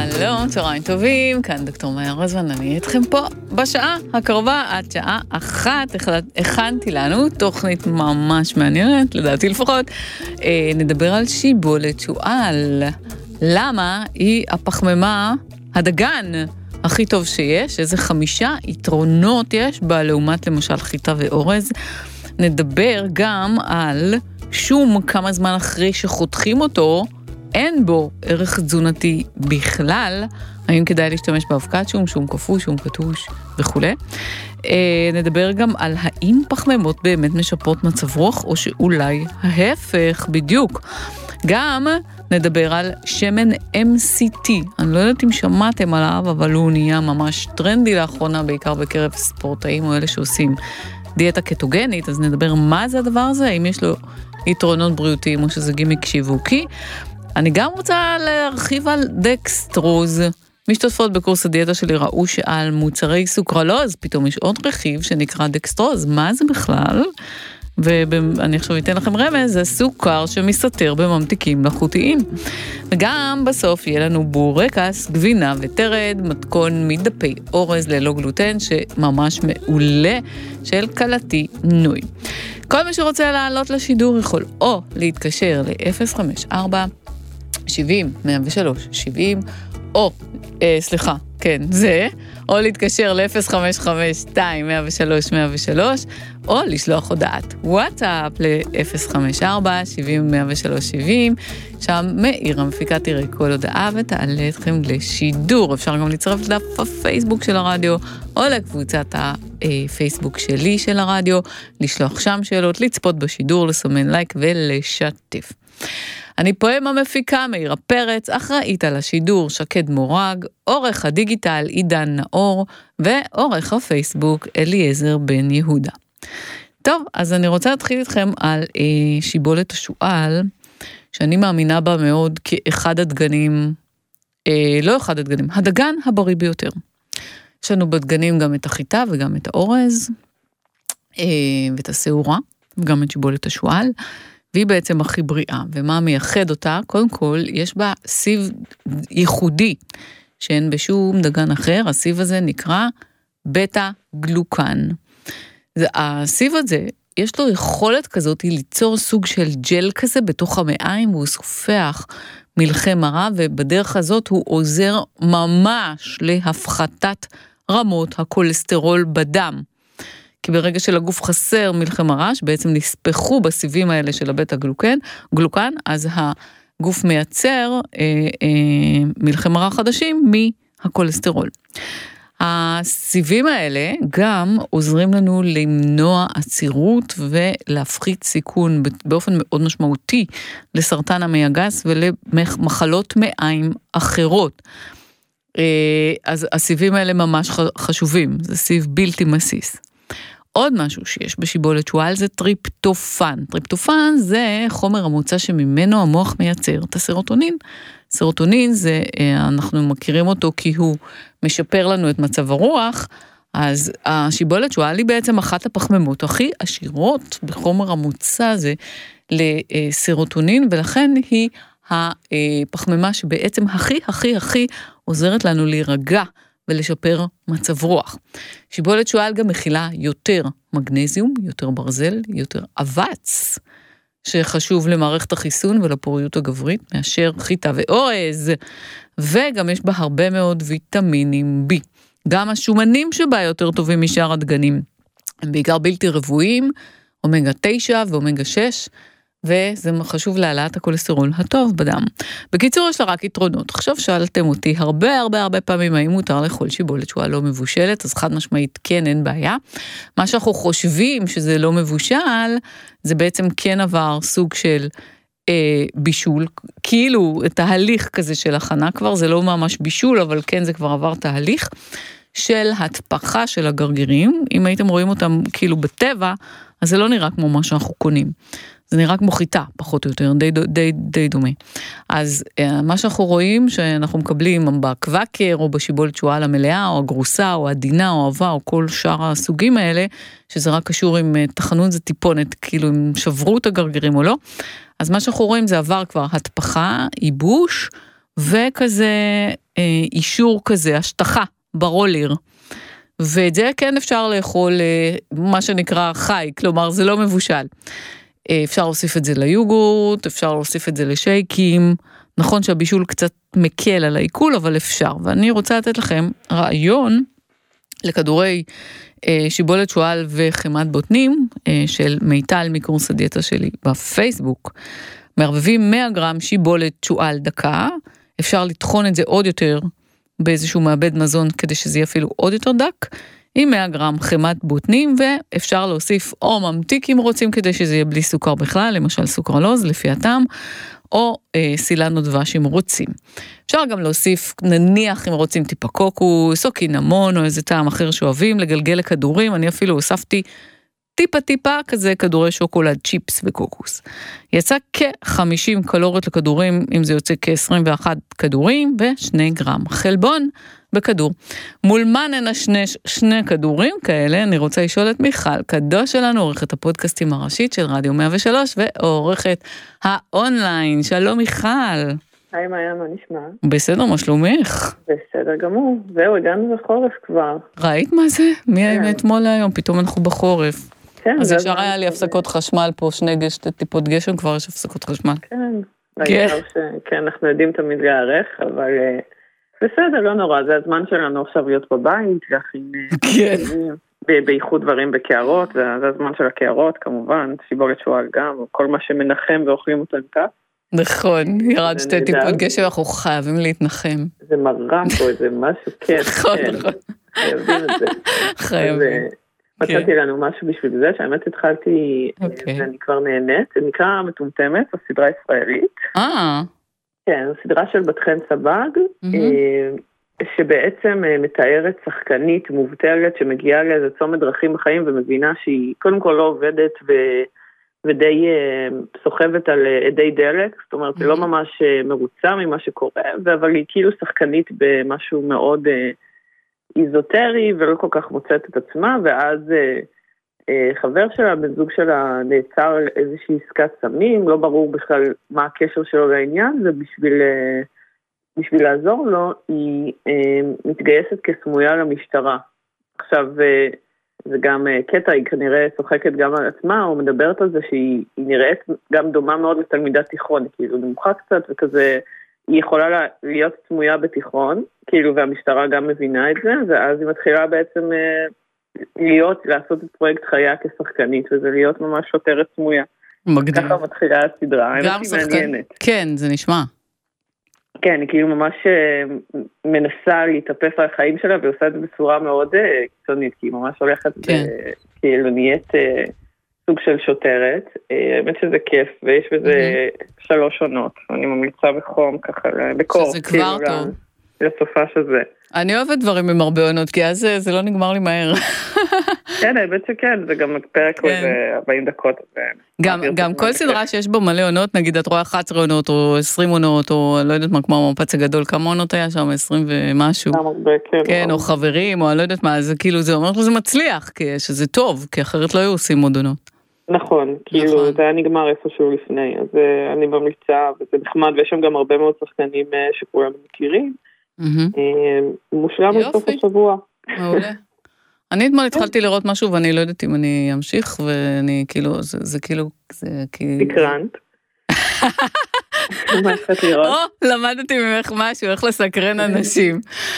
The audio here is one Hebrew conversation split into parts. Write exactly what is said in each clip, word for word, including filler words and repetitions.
שלום, צהריים טובים, כאן דוקטור מאיה רוזמן, אני איתכם פה בשעה הקרובה עד שעה אחת, הכנתי לנו תוכנית ממש מעניינת, לדעתי לפחות, אה, נדבר על שיבולת שועל, למה היא הפחמימה, הדגן הכי טוב שיש, איזה חמישה יתרונות יש בה לעומת למשל חיטה ואורז, נדבר גם על שום כמה זמן אחרי שחותכים אותו, אין בו ערך תזונתי בכלל, האם כדאי להשתמש באבקת שום, שום קפוא, שום קטוש וכו'. אה, נדבר גם על האם פחמימות באמת משפרות מצב רוח, או שאולי ההפך בדיוק. גם נדבר על שמן אם סי טי, אני לא יודעת אם שמעתם עליו, אבל הוא נהיה ממש טרנדי לאחרונה, בעיקר בקרב ספורטאים או אלה שעושים דיאטה קטוגנית, אז נדבר מה זה הדבר הזה, האם יש לו יתרונות בריאותיים או שזה גימיק שיווקי. אני גם רוצה להרחיב על דקסטרוז. משתתפות בקורס הדיאטה שלי ראו שעל מוצרי סוכרלוז, פתאום יש עוד רכיב שנקרא דקסטרוז. מה זה בכלל? ואני עכשיו אתן לכם רמז, זה סוכר שמסתתר בממתיקים מלאכותיים. וגם בסוף יהיה לנו בורקס, גבינה וטרד, מתכון מדפי אורז ללא גלוטן, שממש מעולה של קלתי נוי. כל מי שרוצה לעלות לשידור יכול או להתקשר ל-אפס חמש ארבע שבעים מאה ושלוש שבעים, או, אה, סליחה, כן, זה, או להתקשר ל-אפס חמש חמש שתיים מאה ושלוש מאה ושלוש, או לשלוח הודעת וואטסאפ ל-אפס חמש ארבע שבעים מאה ושלוש שבעים, שם מאיר המפיקה תראה כל הודעה ותעלה אתכם לשידור. אפשר גם לצרף לדף הפייסבוק של הרדיו, או לקבוצת הפייסבוק שלי של הרדיו, לשלוח שם שאלות, לצפות בשידור, לסמן לייק ולשתף. אני פועם המפיקה מאירה פרץ, אחראית על השידור שקד מורג, עורך הדיגיטל עידן נאור, ועורך הפייסבוק אליעזר בן יהודה. טוב, אז אני רוצה להתחיל איתכם על אה, שיבולת השועל, שאני מאמינה בה מאוד כאחד הדגנים, אה, לא אחד הדגנים, הדגן הבריא ביותר. יש לנו בדגנים גם את החיטה וגם את האורז, אה, ואת הסעורה, וגם את שיבולת השועל, והיא בעצם הכי בריאה, ומה מייחד אותה? קודם כל, יש בה סיב ייחודי, שאין בשום דגן אחר, הסיב הזה נקרא בטא גלוקן. הסיב הזה, יש לו יכולת כזאת, היא ליצור סוג של ג'ל כזה בתוך המעיים, והוא סופח מלחי מרה, ובדרך הזאת הוא עוזר ממש להפחתת רמות הכולסטרול בדם. כי ברגע שלגוף חסר מלחי מרה, בעצם נספחו בסיבים האלה של הבטא גלוקן, גלוקן, אז הגוף מייצר אה, אה, מלחי מרה חדשים מהקולסטרול. הסיבים האלה גם עוזרים לנו למנוע עצירות ולהפחית סיכון באופן מאוד משמעותי לסרטן המעי הגס ולמחלות מעיים אחרות. אז הסיבים האלה ממש חשובים, זה סיב בלתי מסיס. עוד משהו שיש בשיבולת שועל זה טריפטופן. טריפטופן זה חומר המוצא שממנו המוח מייצר את הסרוטונין. סרוטונין זה, אנחנו מכירים אותו כי הוא משפר לנו את מצב הרוח, אז השיבולת שועל היא בעצם אחת הפחמימות הכי עשירות בחומר המוצא הזה לסרוטונין, ולכן היא הפחמימה שבעצם הכי הכי הכי עוזרת לנו להירגע ולשפר מצב רוח. שיבולת שועל גם מכילה יותר מגנזיום, יותר ברזל, יותר אבץ, שחשוב למערכת החיסון ולפוריות הגברית, מאשר חיטה ואורז, וגם יש בה הרבה מאוד ויטמינים בי. גם השומנים שבה יותר טובים משאר הדגנים, הם בעיקר בלתי רבועים, אומגה תשע ואומגה שש, וזה חשוב להעלאת הכולסטרול הטוב בדם. בקיצור, יש לה רק יתרונות. עכשיו שאלתם אותי הרבה הרבה הרבה פעמים, האם מותר לאכול שיבולת שועל לא מבושלת, אז חד משמעית כן, אין בעיה. מה שאנחנו חושבים שזה לא מבושל, זה בעצם כן עבר סוג של אה, בישול, כאילו תהליך כזה של הכנה כבר, זה לא ממש בישול, אבל כן זה כבר עבר תהליך של התפחה של הגרגירים. אם הייתם רואים אותם כאילו בטבע, אז זה לא נראה כמו מה שאנחנו קונים. זה נראה כמו חיטה, פחות או יותר, די, די, די דומה. אז מה שאנחנו רואים, שאנחנו מקבלים בקוואקר, או בשיבולת שועל המלאה, או הגרוסה, או הדינה, או אהבה, או כל שאר הסוגים האלה, שזה רק קשור עם תחנות, זה טיפונת, כאילו הם שברו את הגרגירים או לא. אז מה שאנחנו רואים זה עבר כבר התפחה, ייבוש, וכזה אישור כזה, השטחה ברולר, ואת זה כן אפשר לאכול מה שנקרא חי, כלומר זה לא מבושל. אפשר להוסיף את זה ליוגורט, אפשר להוסיף את זה לשייקים, נכון שהבישול קצת מקל על העיכול, אבל אפשר. ואני רוצה לתת לכם רעיון לכדורי שיבולת שועל וחמת בוטנים של מיטל מקורס הדיאטה שלי בפייסבוק. מערבבים מאה גרם שיבולת שועל דקה, אפשר לטחון את זה עוד יותר באיזשהו מעבד מזון כדי שזה יהיה אפילו עוד יותר דק, עם מאה גרם חמת בוטנים, ואפשר להוסיף או ממתיק אם רוצים כדי שזה יהיה בלי סוכר בכלל, למשל סוכרלוז לפי הטעם, או אה, סילנו דבש אם רוצים. אפשר גם להוסיף, נניח אם רוצים טיפה קוקוס, או קינמון, או איזה טעם אחר שאוהבים, לגלגל לכדורים, אני אפילו הוספתי טיפה טיפה כזה כדורי שוקולד, צ'יפס וקוקוס. יצא כ-חמישים קלוריות לכדורים, אם זה יוצא כ-עשרים ואחת כדורים, ושני גרם חלבון בכדור. מול מה ננשנש שני כדורים כאלה, אני רוצה לשאול את מיכל קדוש שלנו, עורכת הפודקאסטים הראשית של רדיו מאה ושלוש, ועורכת האונליין. שלום מיכל. היי מאיה, מה נשמע? בסדר, מה שלומך? בסדר גמור, זהו, הגענו לחורף כבר. ראית מה זה? מי היה אתמול להיום? פתאום אנחנו בחורף. כן. אז ישר היה לי הפסקות חשמל פה, שני טיפות גשם, כבר יש הפסקות חשמל. כן, כן. כן, אנחנו יודעים תמיד להיערך, אבל בסדר, לא נורא, זה הזמן שלנו עכשיו להיות בבית, להכין... כן. בייחוד דברים בקערות, זה הזמן של הקערות, כמובן, שיבולת שועל גם, כל מה שמנחם ואוכלים אותם כך. נכון, ירד שתי טיפות גשם, אנחנו חייבים להתנחם. זה מרק או איזה משהו, כן. נכון, נכון. חייבים את זה. חייבים. מצאתי לנו משהו בשביל זה, שהאמת התחלתי, ואני כבר נהנית, זה נקרא מטומטמת, זו סדרה ישראלית. אה. כן, זו סדרה של בת חן סבג, שבעצם מתארת שחקנית מובטלת, שמגיעה לאיזה צומת דרכים בחיים, ומבינה שהיא קודם כל לא עובדת, ודי סוחבת על עדי דלק, זאת אומרת, היא לא ממש מרוצה ממה שקורה, אבל היא כאילו שחקנית במשהו מאוד... איזוטרי ולא כל כך מוצאת את עצמה, ואז אה, אה, חבר שלה, בן זוג שלה, נעצר איזושהי עסקת סמים, לא ברור בכלל מה הקשר שלו לעניין, ובשביל אה, בשביל לעזור לו, היא אה, מתגייסת כסמויה למשטרה. עכשיו, אה, זה גם אה, קטע, היא כנראה צוחקת גם על עצמה, או מדברת על זה שהיא נראית גם דומה מאוד לתלמידת תיכון, כאילו נמוכה קצת וכזה... היא יכולה להיות סמויה בתיכון, כאילו, והמשטרה גם מבינה את זה, ואז היא מתחילה בעצם להיות, לעשות את פרויקט חייה כשחקנית, וזה להיות ממש שוטרת סמויה. מגניב. ככה מתחילה הסדרה, גם שחקנית. כן, זה נשמע. כן, היא כאילו ממש מנסה להתאפס על החיים שלה, ועושה את זה בצורה מאוד קיצונית, כי היא ממש הולכת, כאילו, נהיית... סוג של שוטרת, האמת שזה כיף, ויש בזה שלוש עונות, אני ממליצה בחום ככה, בקור, שזה כבר טוב. לסופה שזה. אני אוהבת דברים עם הרבה עונות, כי אז זה לא נגמר לי מהר. כן, האמת שכן, זה גם פרק איזה ארבעים דקות. גם כל סדרה שיש בו מלא עונות, נגיד את רואה אחת עשרה עונות, או עשרים עונות, או לא יודעת מה, כמו המפץ הגדול, כמה עונות היה שם, עשרים ומשהו. כן, או חברים, או לא יודעת מה, זה כאילו, זה אומר שזה מצליח, שזה טוב, כי אחרת לא היו עושים עוד עונות. נכון, כאילו זה היה נגמר איפשהו לפני, אז אני ממליצה, וזה נחמד, ויש שם גם הרבה מאוד שחקנים שכולם מכירים. מושלם בסוף השבוע. מעולה. אני אתמול התחלתי לראות משהו, ואני לא יודעת אם אני אמשיך, ואני כאילו, זה כאילו, זה כאילו... סקרנט. או, למדתי ממך משהו, איך לסקרן אנשים.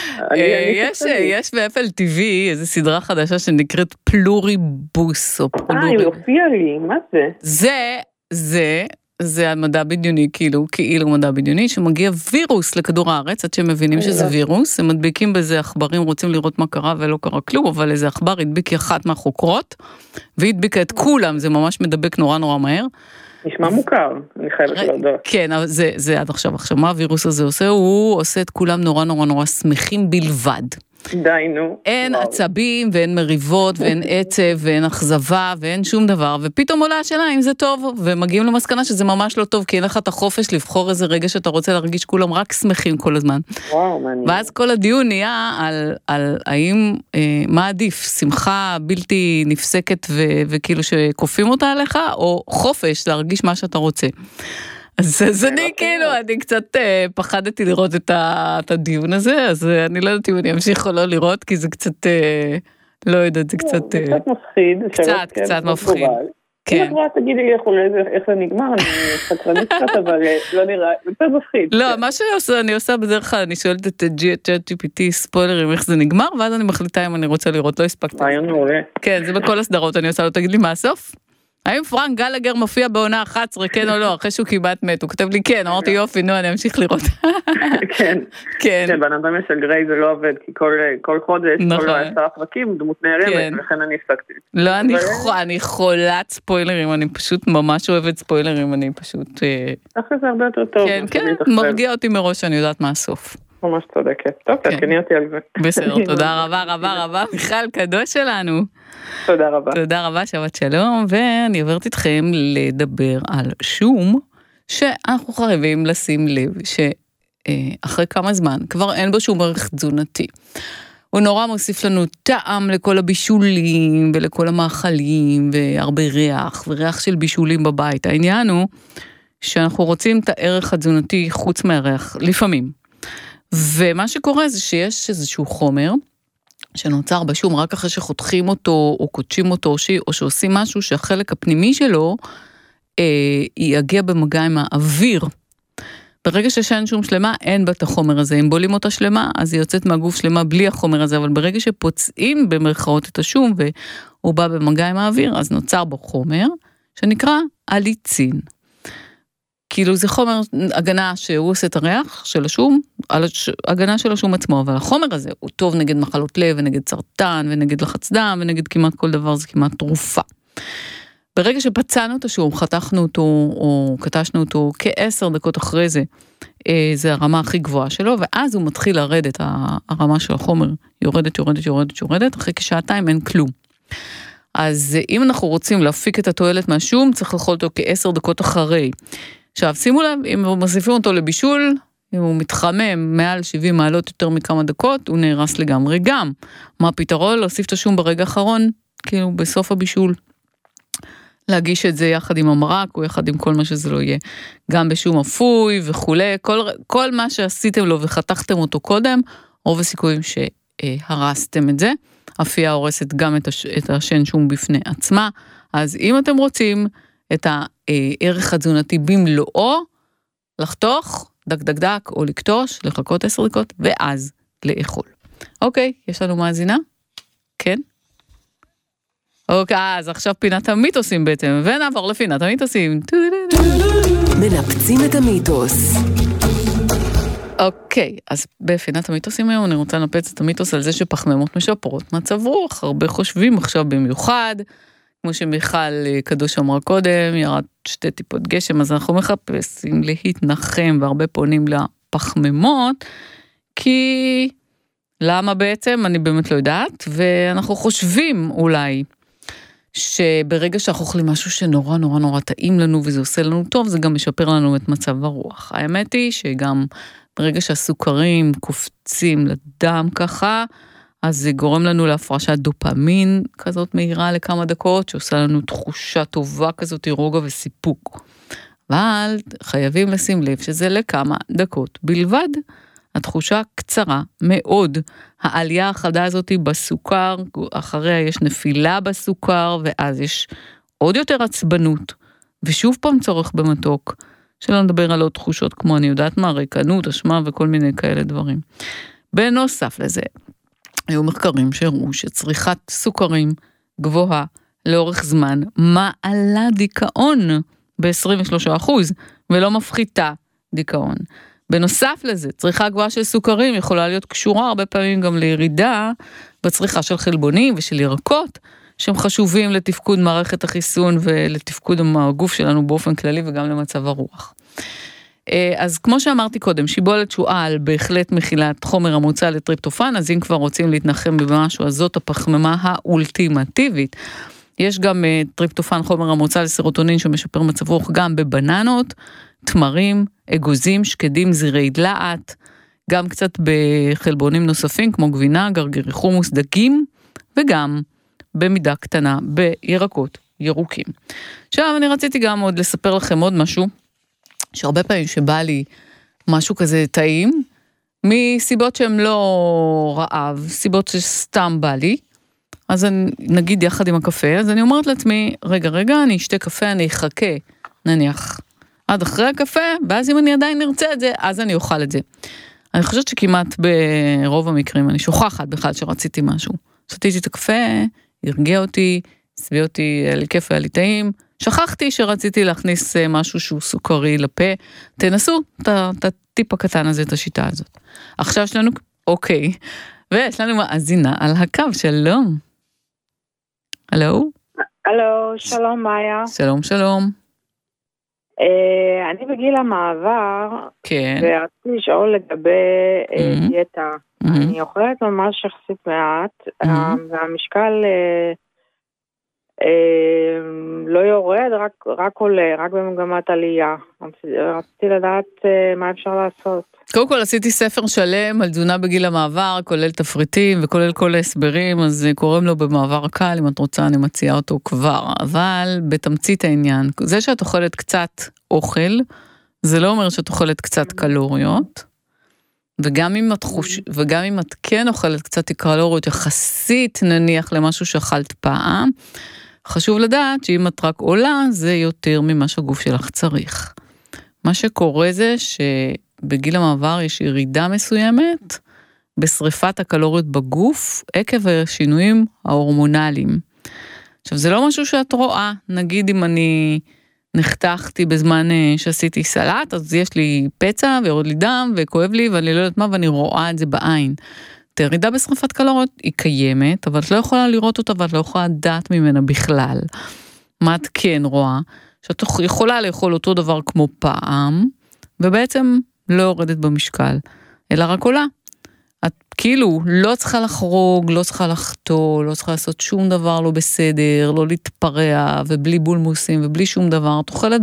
יש באפל טיווי איזו סדרה חדשה שנקראת פלוריבוס, או פלוריבוס. אה, היא הופיעה לי, מה זה? זה, זה, זה המדע בדיוני, כאילו, כאילו מדע בדיוני, שמגיע וירוס לכדור הארץ, עד שהם מבינים שזה וירוס, הם מדביקים בזה עכברים, רוצים לראות מה קרה ולא קרה כלום, אבל איזה עכבר הדביק אחת מהחוקרות, והיא הדביקה את כולם, זה ממש מדבק נורא נורא מהר. נשמע מוכר, אני חייבת לדעת. כן, זה, זה עד עכשיו. עכשיו, מה הווירוס הזה עושה? הוא עושה את כולם נורא נורא נורא שמחים בלבד. די, נו. אין עצבים ואין מריבות ואין עצב ואין אכזבה ואין שום דבר, ופתאום עולה השאלה אם זה טוב, ומגיעים למסקנה שזה ממש לא טוב, כי אין לך את החופש לבחור איזה רגע שאתה רוצה להרגיש כולם רק שמחים כל הזמן. וואו, מעניין. ואז כל הדיון נהיה על, על האם, אה, מה עדיף, שמחה בלתי נפסקת ו, וכאילו שקופים אותה עליך, או חופש להרגיש מה שאתה רוצה. אז, אז אני כאילו, אני קצת אה, פחדתי לראות את, ה, את הדיון הזה, אז אה, אני לא יודעת אם אני אמשיך או לא לראות, כי זה קצת, אה, לא יודעת, זה קצת... זה קצת מפחיד. קצת, קצת מפחיד. אם את רואה, תגידי לי איך זה נגמר, אני סקרנית קצת, אבל לא נראה, זה קצת מפחיד. לא, מה שאני עושה בדרך כלל, אני שואלת את צ'אט ג'י פי טי ספוילרים, איך זה נגמר, ואז אני מחליטה אם אני רוצה לראות, לא הספקתי. רעיון מעולה. כן, זה בכל הסדרות, אני עושה לו, תגיד לי מה הסוף? האם פרנק גלגר מופיע בעונה אחת עשרה, כן או לא, אחרי שהוא כמעט מת, הוא כתב לי כן, אמרתי יופי, נו, אני אמשיך לראות. כן, כן. בנאטומיה של גריי זה לא עובד, כי כל חודש, כל עשרה פרקים, דמות נערמת, ולכן אני הפסקתי. לא, אני חולת ספוילרים, אני פשוט ממש אוהבת ספוילרים, אני פשוט... אחרי זה הרבה יותר טוב. כן, כן, מרגיע אותי מראש שאני יודעת מה הסוף. ממש צודקת. טוב, תעדכני אותי על זה. בסדר, תודה רבה רבה רבה, מיכל קדוש שלנו. תודה רבה. תודה רבה, שבת שלום, ואני עוברת איתכם לדבר על שום, שאנחנו חייבים לשים לב שאחרי כמה זמן כבר אין בו שום ערך תזונתי. הוא נורא מוסיף לנו טעם לכל הבישולים ולכל המאכלים, והרבה ריח, וריח של בישולים בבית. העניין הוא שאנחנו רוצים את הערך התזונתי חוץ מהריח, לפעמים. ומה שקורה זה שיש איזשהו חומר, שנוצר בשום רק אחרי שחותכים אותו, או קודשים אותו, או, ש... או שעושים משהו שהחלק הפנימי שלו, אה, יגיע במגע עם האוויר. ברגע ששן שום שלמה, אין בה את החומר הזה. אם בולים אותה שלמה, אז היא יוצאת מהגוף שלמה בלי החומר הזה, אבל ברגע שפוצעים במרכאות את השום, והוא בא במגע עם האוויר, אז נוצר בו חומר, שנקרא אליצין. כאילו זה חומר הגנה שהוא עושה את הריח של השום, על הגנה של השום עצמו, אבל החומר הזה הוא טוב נגד מחלות לב, ונגד סרטן, ונגד לחץ דם, ונגד כמעט כל דבר, זה כמעט תרופה. ברגע שפצענו את השום, חתכנו אותו, או קטשנו אותו, כעשר דקות אחרי זה, זה הרמה הכי גבוהה שלו, ואז הוא מתחיל לרדת, הרמה של החומר יורדת, יורדת, יורדת, יורדת, אחרי כשעתיים אין כלום. אז אם אנחנו רוצים להפיק את התועלת מהשום, צריך לאכול אותו כעשר דקות אחרי. עכשיו, שימו לב, אם מוסיפים אותו לבישול, אם הוא מתחמם מעל שבעים מעלות יותר מכמה דקות, הוא נהרס לגמרי גם. מה הפתרון? להוסיף את השום ברגע האחרון, כאילו בסוף הבישול. להגיש את זה יחד עם המרק, או יחד עם כל מה שזה לא יהיה. גם בשום אפוי וכו'. כל, כל מה שעשיתם לו וחתכתם אותו קודם, רוב הסיכויים שהרסתם את זה. אפייה הורסת גם את, הש, את השן שום בפני עצמה. אז אם אתם רוצים את הערך התזונתי במלואו, לחתוך, דק דק דק, או לקטוש, לחכות עשר דקות, ואז לאכול. אוקיי, יש לנו מאזינה? כן? אוקיי, אז עכשיו פינת המיתוסים בעצם, ונעבור לפינת המיתוסים. מנפצים את המיתוס. אוקיי, אז בפינת המיתוסים היום אני רוצה לנפץ את המיתוס על זה שפחמימות משפרות מצב רוח. הרבה חושבים עכשיו במיוחד, כמו שמיכל קדוש אמרה קודם, ירד שתי טיפות גשם, אז אנחנו מחפשים להתנחם, והרבה פונים לפחמימות, כי למה בעצם? אני באמת לא יודעת, ואנחנו חושבים אולי, שברגע שאנחנו אוכלים משהו שנורא נורא נורא טעים לנו, וזה עושה לנו טוב, זה גם משפר לנו את מצב הרוח. האמת היא שגם ברגע שהסוכרים קופצים לדם ככה, אז זה גורם לנו להפרשת דופמין כזאת מהירה לכמה דקות, שעושה לנו תחושה טובה כזאת, רוגע וסיפוק. אבל חייבים לשים לב שזה לכמה דקות בלבד. התחושה קצרה מאוד. העלייה החדה הזאת בסוכר, אחריה יש נפילה בסוכר, ואז יש עוד יותר עצבנות, ושוב פעם צורך במתוק, שלא נדבר על עוד תחושות כמו אני יודעת מה, ריקנות, אשמה וכל מיני כאלה דברים. בנוסף לזה, היו מחקרים שהראו שצריכת סוכרים גבוהה לאורך זמן, מעלה דיכאון ב-עשרים ושלושה אחוז, ולא מפחיתה דיכאון. בנוסף לזה, צריכה גבוהה של סוכרים יכולה להיות קשורה הרבה פעמים גם לירידה בצריכה של חלבונים ושל ירקות, שהם חשובים לתפקוד מערכת החיסון ולתפקוד הגוף שלנו באופן כללי וגם למצב הרוח. אז כמו שאמרתי קודם, שיבולת שועל בהחלט מכילת חומר המוצא לטריפטופן, אז אם כבר רוצים להתנחם במשהו, אז זאת הפחמימה האולטימטיבית. יש גם טריפטופן חומר המוצא לסרוטונין שמשפר מצב רוח גם בבננות, תמרים, אגוזים, שקדים, זירי דלעת, גם קצת בחלבונים נוספים כמו גבינה, גרגירי חומוס, דגים, וגם במידה קטנה בירקות ירוקים. עכשיו אני רציתי גם עוד לספר לכם עוד משהו, שהרבה פעמים שבא לי משהו כזה טעים, מסיבות שהן לא רעב, סיבות שסתם בא לי, אז אני, נגיד יחד עם הקפה, אז אני אומרת לעצמי, רגע, רגע, אני אשתה קפה, אני אחכה, נניח, עד אחרי הקפה, ואז אם אני עדיין נרצה את זה, אז אני אוכל את זה. אני חושבת שכמעט ברוב המקרים, אני שוכחת בכלל שרציתי משהו. שתיתי את הקפה, הרגיע אותי, סביע אותי, היה לי כיף, היה לי טעים, שכחתי שרציתי להכניס משהו שהוא סוכרי לפה, תנסו את הטיפ הקטן הזה, את השיטה הזאת. עכשיו יש לנו, אוקיי, ויש לנו מאזינה על הקו, שלום. הלו? הלו, שלום מאיה. שלום, שלום. Uh, אני בגיל המעבר, כן. ורציתי לשאול לגבי uh, Mm-hmm. דיאטה. Mm-hmm. אני אוכלת ממש יחסית מעט, Mm-hmm. uh, והמשקל uh, uh, לא יורד, רק, רק עולה, רק במגמת עלייה. רציתי לדעת uh, מה אפשר לעשות. קודם כל עשיתי ספר שלם על תזונה בגיל המעבר, כולל תפריטים וכולל כל ההסברים, אז קוראים לו במעבר קל, אם את רוצה אני מציעה אותו כבר, אבל בתמצית העניין, זה שאת אוכלת קצת אוכל, זה לא אומר שאת אוכלת קצת קלוריות, וגם אם את, חוש... וגם אם את כן אוכלת קצת קלוריות יחסית נניח למשהו שאכלת פעם, חשוב לדעת שאם את רק עולה, זה יותר ממה שהגוף שלך צריך. מה שקורה זה ש... בגיל המעבר יש ירידה מסוימת בשריפת הקלוריות בגוף עקב השינויים ההורמונליים. עכשיו זה לא משהו שאת רואה, נגיד אם אני נחתכתי בזמן שעשיתי סלט, אז יש לי פצע ויורד לי דם וכואב לי ואני לא יודעת מה ואני רואה את זה בעין. הירידה בשריפת קלוריות היא קיימת, אבל את לא יכולה לראות אותה ואת לא יכולה לדעת ממנה בכלל. מה את כן רואה? שאת יכולה לאכול אותו דבר כמו פעם, ובעצם לא יורדת במשקל, אלא רק עולה. את כאילו לא צריכה לחרוג, לא צריכה לחתול, לא צריכה לעשות שום דבר לא בסדר, לא להתפרע, ובלי בולמוסים, ובלי שום דבר. את אוכלת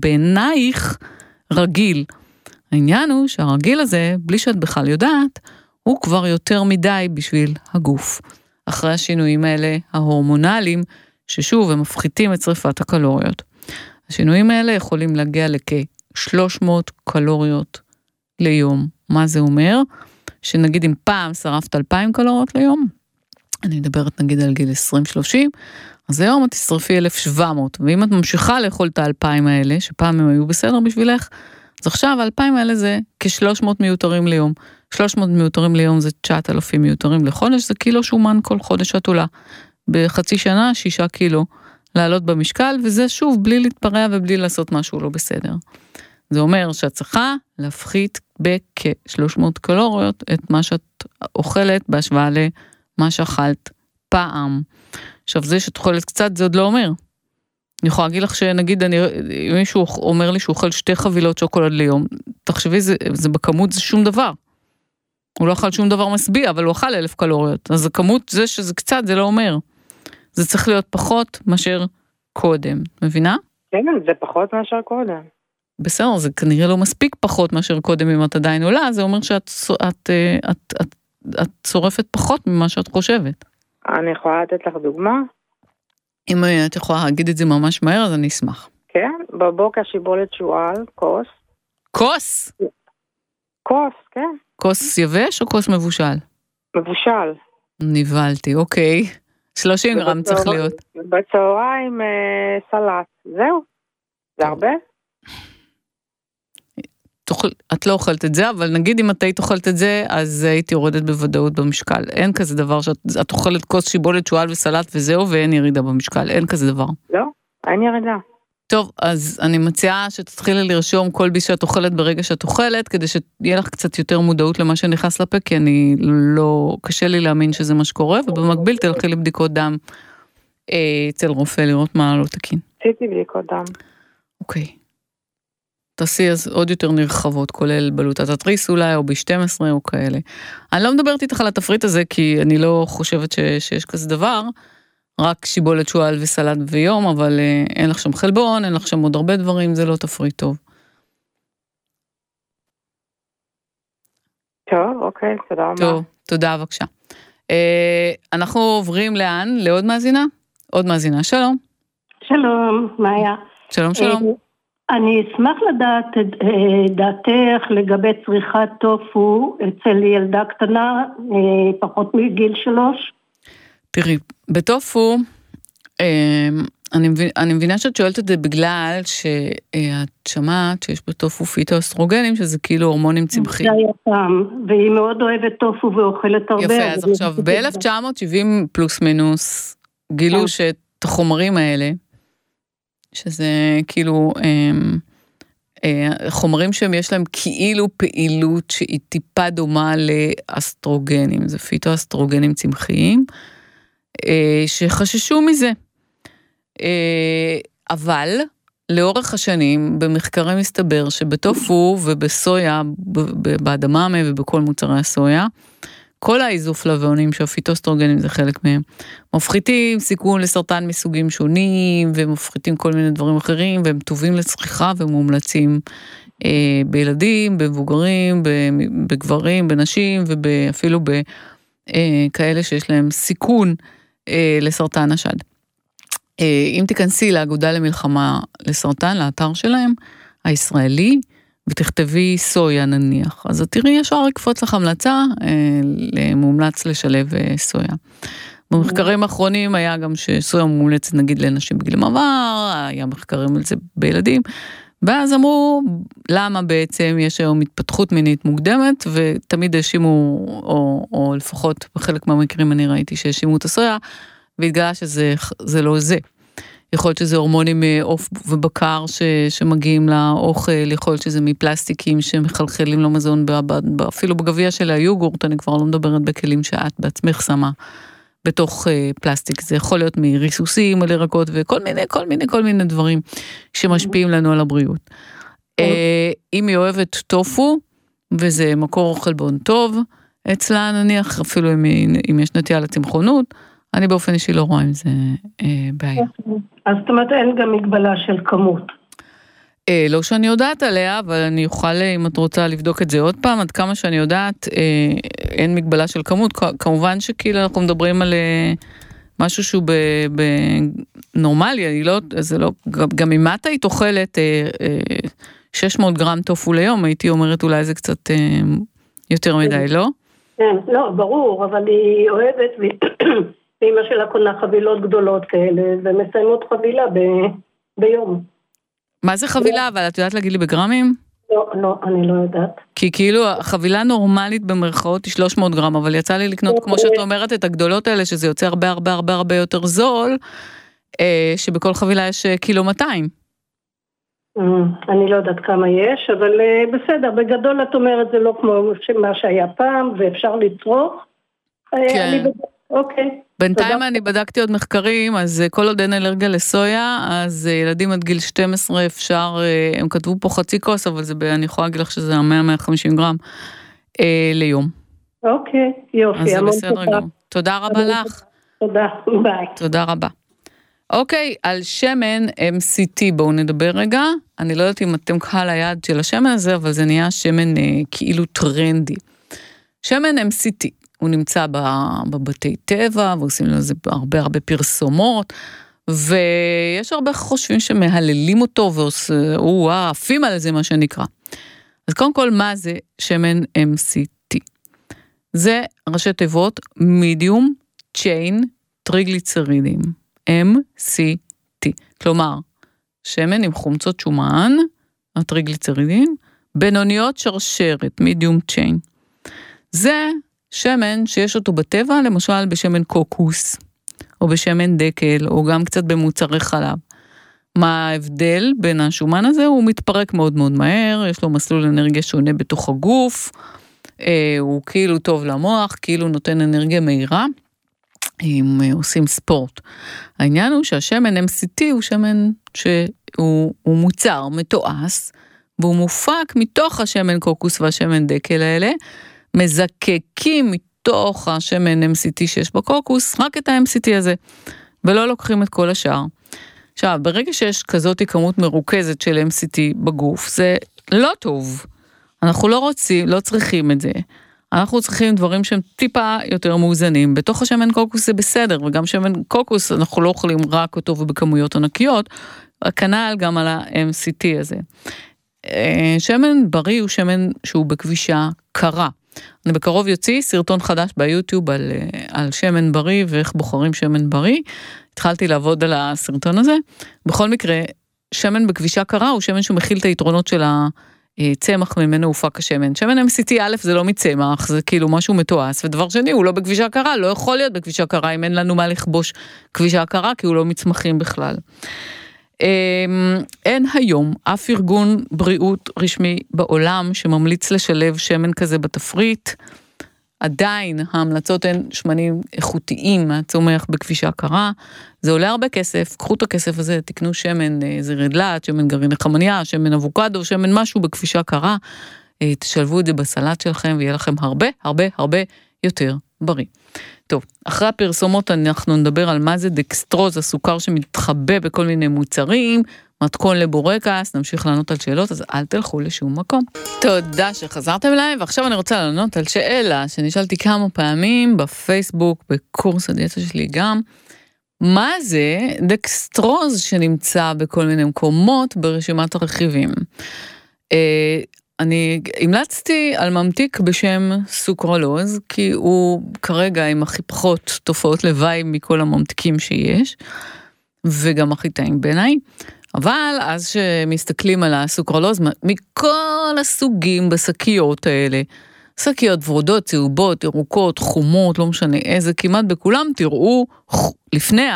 בעינייך רגיל. העניין הוא שהרגיל הזה, בלי שאת בכלל יודעת, הוא כבר יותר מדי בשביל הגוף. אחרי השינויים האלה, ההורמונליים, ששוב, הם מפחיתים את שריפת הקלוריות. השינויים האלה יכולים להגיע לכ-שלוש מאות קלוריות ליום. מה זה אומר? שנגיד אם פעם שרפת אלפיים קלוריות ליום, אני מדברת נגיד על גיל עשרים שלושים, אז היום את תשרפי אלף ושבע מאות, ואם את ממשיכה לאכול את האלפיים האלה, שפעם הם היו בסדר בשבילך, אז עכשיו האלפיים האלה זה כ-שלוש מאות מיותרים ליום. שלוש מאות מיותרים ליום זה תשעת אלפים מיותרים לחודש, זה קילו שומן כל חודש שאת עולה. בחצי שנה, שישה קילו לעלות במשקל, וזה שוב בלי להתפרע ובלי לעשות משהו לא בסדר. זה אומר שאת צריכה להפחית בכ-שלוש מאות קלוריות את מה שאת אוכלת בהשוואה למה שאכלת פעם. עכשיו זה שאת אוכלת קצת זה עוד לא אומר. אני יכולה להגיד לך שנגיד אני, מישהו אומר לי שהוא אוכל שתי חבילות שוקולד ליום, תחשבי זה, זה בכמות זה שום דבר. הוא לא אכל שום דבר משביע, אבל הוא אכל אלף קלוריות. אז הכמות זה שזה קצת זה לא אומר. זה צריך להיות פחות מאשר קודם. מבינה? כן, זה פחות מאשר קודם. בסדר, זה כנראה לא מספיק פחות מאשר קודם אם את עדיין עולה, זה אומר שאת את, את, את, את צורפת פחות ממה שאת חושבת. אני יכולה לתת לך דוגמה? אם את יכולה להגיד את זה ממש מהר, אז אני אשמח. כן, בבוקר שיבולת שועל, כוס. כוס? כוס, כן. כוס יבש או כוס מבושל? מבושל. ניבלתי, אוקיי. שלושים גרם צריך להיות. בצהריים אה, סלט, זהו. זה הרבה? תאכל, את לא אוכלת את זה, אבל נגיד אם את היית אוכלת את זה, אז הייתי יורדת בוודאות במשקל. אין כזה דבר שאת את אוכלת כוס שיבולת שועל וסלט וזהו, ואין ירידה במשקל. אין כזה דבר. לא, אין ירידה. טוב, אז אני מציעה שתתחילי לרשום כל בי שאת אוכלת ברגע שאת אוכלת, כדי שיהיה לך קצת יותר מודעות למה שנכנס לפה, כי אני לא, קשה לי להאמין שזה מה שקורה, ובמקביל תלכי לבדיקות דם אה, אצל רופא, לראות מה לא תקין. עשיתי בדיקות דם. אוקיי. תעשי אז עוד יותר נרחבות, כולל בלוטת התריס אולי, או ב שתים עשרה או כאלה. אני לא מדברת איתך על התפריט הזה, כי אני לא חושבת ש, שיש כזה דבר, רק שיבולת שועל וסלט ויום, אבל אה, אין לך שם חלבון, אין לך שם עוד הרבה דברים, זה לא תפריט טוב. טוב, אוקיי, תודה רבה. טוב, תודה, בבקשה. אה, אנחנו עוברים לאן? לעוד מאזינה? עוד מאזינה, שלום. שלום, מאיה. שלום, שלום. אני אשמח לדעת את דעתך לגבי צריכת טופו אצל ילדה קטנה, פחות מגיל שלוש. תראי, בטופו, אני, מבינה, אני מבינה שאת שואלת את זה בגלל שאת שמעת שיש בטופו פיטואסטרוגנים, שזה כאילו הורמונים צמחיים. זה היה פעם, והיא מאוד אוהבת טופו ואוכלת הרבה. יפה, אז עכשיו, ב-אלף תשע מאות שבעים פלוס מינוס, גילו שאת החומרים האלה, שזה כאילו חומרים שהם יש להם כאילו פעילות שהיא טיפה דומה לאסטרוגנים, זה פיטואסטרוגנים צמחיים, שחששו מזה. אבל לאורך השנים במחקרים מסתבר שבטופו ובסויה, באדממה ובכל מוצרי הסויה, כל האיזופלבונים שהפיטואסטרוגנים זה חלק מהם, מפחיתים סיכון לסרטן מסוגים שונים, ומפחיתים כל מיני דברים אחרים, והם טובים לצריכה ומומלצים אה, בילדים, במבוגרים, בגברים, בנשים, ואפילו בכאלה שיש להם סיכון אה, לסרטן השד. אה, אם תיכנסי לאגודה למלחמה לסרטן, לאתר שלהם, הישראלי, ותכתבי סויה נניח, אז תראי ישר יקפוץ לך המלצה, אה, למומלץ לשלב אה, סויה. במחקרים האחרונים היה גם שסויה מומלצת נגיד לנשים בגיל מעבר, היה מחקרים על זה בילדים, ואז אמרו למה בעצם יש היום התפתחות מינית מוקדמת, ותמיד האשימו, או, או לפחות בחלק מהמקרים אני ראיתי שהאשימו את הסויה, והתגלה שזה זה לא זה. יכול להיות שזה הורמונים מעוף ובקר ש, שמגיעים לאוכל, יכול להיות שזה מפלסטיקים שמחלחלים למזון, אפילו בגביע של היוגורט, אני כבר לא מדברת בכלים שאת בעצמך שמה בתוך פלסטיק, זה יכול להיות מריסוסים על ירקות וכל מיני, כל מיני, כל מיני דברים שמשפיעים לנו על הבריאות. אם היא אוהבת טופו, וזה מקור חלבון טוב אצלה נניח, אפילו אם יש נטייה לצמחונות, אני באופן אישי לא רואה עם זה אה, בעיה. אז זאת אומרת אין גם מגבלה של כמות. אה, לא שאני יודעת עליה, אבל אני אוכל, אם את רוצה לבדוק את זה עוד פעם, עד כמה שאני יודעת, אה, אין מגבלה של כמות, כמובן שכאילו אנחנו מדברים על אה, משהו שהוא בנורמלי, לא, זה לא, גם, גם אם את היית אוכלת אה, אה, שש מאות גרם טופו ליום, הייתי אומרת אולי זה קצת אה, יותר מדי, לא? כן, לא, ברור, אבל היא אוהבת ואמא שלה קונה חבילות גדולות כאלה, ומסיימות חבילה ב... ביום. מה זה חבילה? אבל את יודעת להגיד לי בגרמים? לא, לא, אני לא יודעת. כי כאילו החבילה נורמלית במרכאות היא שלוש מאות גרם, אבל יצא לי לקנות, כמו שאת אומרת, את הגדולות האלה, שזה יוצא הרבה הרבה הרבה הרבה יותר זול, שבכל חבילה יש קילו מאתיים. אני לא יודעת כמה יש, אבל בסדר, בגדול את אומרת זה לא כמו מה שהיה פעם, ואפשר לצרוך. כן. אוקיי. בינתיים אני בדקתי עוד מחקרים, אז כל עוד אין אלרגיה לסויה, אז ילדים עד גיל שתים עשרה אפשר, הם כתבו פה חצי כוס, אבל זה, אני יכולה להגיד לך שזה מאה עד מאה וחמישים גרם אה, ליום. אוקיי, יופי. אז זה בסדר גם. תודה רבה לך. תודה, ביי. תודה רבה. אוקיי, על שמן אם סי טי בואו נדבר רגע. אני לא יודעת אם אתם קהל היד של השמן הזה, אבל זה נהיה שמן אה, כאילו טרנדי. שמן אם סי טי. הוא נמצא בבתי טבע, ועושים לזה הרבה הרבה פרסומות, ויש הרבה חושבים שמהללים אותו, והוא עפים על זה מה שנקרא. אז קודם כל, מה זה שמן אם סי טי? זה ראשי תיבות medium chain טריגליצרידים, אם סי טי. כלומר, שמן עם חומצות שומן, הטריגליצרידים, בינוניות שרשרת, medium chain. זה שמן שיש אותו בטבע, למשל בשמן קוקוס, או בשמן דקל, או גם קצת במוצרי חלב. מה ההבדל בין השומן הזה? הוא מתפרק מאוד מאוד מהר, יש לו מסלול אנרגיה שונה בתוך הגוף, אה, הוא כאילו טוב למוח, כאילו נותן אנרגיה מהירה, אם עושים ספורט. העניין הוא שהשמן אם סי טי הוא שמן שהוא הוא מוצר מתועש, והוא מופק מתוך השמן קוקוס והשמן דקל האלה, מזקקים מתוך השמן אם סי טי שיש בקוקוס, רק את ה-אם סי טי הזה, ולא לוקחים את כל השאר. עכשיו, ברגע שיש כזאת כמות מרוכזת של אם סי טי בגוף, זה לא טוב. אנחנו לא רוצים, לא צריכים את זה. אנחנו צריכים דברים שהם טיפה יותר מאוזנים. בתוך השמן קוקוס זה בסדר, וגם שמן קוקוס אנחנו לא אוכלים רק אותו ובכמויות ענקיות, הכנ"ל גם על ה-אם סי טי הזה. שמן בריא הוא שמן שהוא בכבישה קרה. אני בקרוב יוציא סרטון חדש ביוטיוב על, על שמן בריא ואיך בוחרים שמן בריא. התחלתי לעבוד על הסרטון הזה. בכל מקרה, שמן בכבישה קרה הוא שמן שהוא מכיל את היתרונות של הצמח ממנו הופק השמן. שמן אם סי טי א' זה לא מצמח, זה כאילו משהו מתועש, ודבר שני הוא לא בכבישה קרה, לא יכול להיות בכבישה קרה אם אין לנו מה לכבוש כבישה קרה, כי הוא לא מצמחים בכלל. אין היום אף ארגון בריאות רשמי בעולם שממליץ לשלב שמן כזה בתפריט. עדיין ההמלצות הן שמנים איכותיים מהצומח בכבישה קרה. זה עולה הרבה כסף, קחו את הכסף הזה, תקנו שמן זרדלת, שמן גרעיני חמניה, שמן אבוקדו, שמן משהו בכבישה קרה. תשלבו את זה בסלט שלכם ויהיה לכם הרבה הרבה הרבה יותר בריא. טוב, אחרי הפרסומות אנחנו נדבר על מה זה דקסטרוז, הסוכר שמתחבא בכל מיני מוצרים, מתכון לבורקס, נמשיך לענות על שאלות, אז אל תלכו לשום מקום. תודה שחזרתם אליי, ועכשיו אני רוצה לענות על שאלה שנשאלתי כמה פעמים בפייסבוק, בקורס הדיאטה שלי גם, מה זה דקסטרוז שנמצא בכל מיני מקומות ברשימת הרכיבים? אני המלצתי על ממתיק בשם סוכרלוז, כי הוא כרגע עם הכי פחות תופעות לוואי מכל הממתיקים שיש, וגם הכי טעים בעיניי. אבל אז שמסתכלים על הסוכרלוז, מכל הסוגים בסקיות האלה, שקיות ורודות, צהובות, ירוקות, חומות, לא משנה איזה, כמעט בכולם תראו, לפני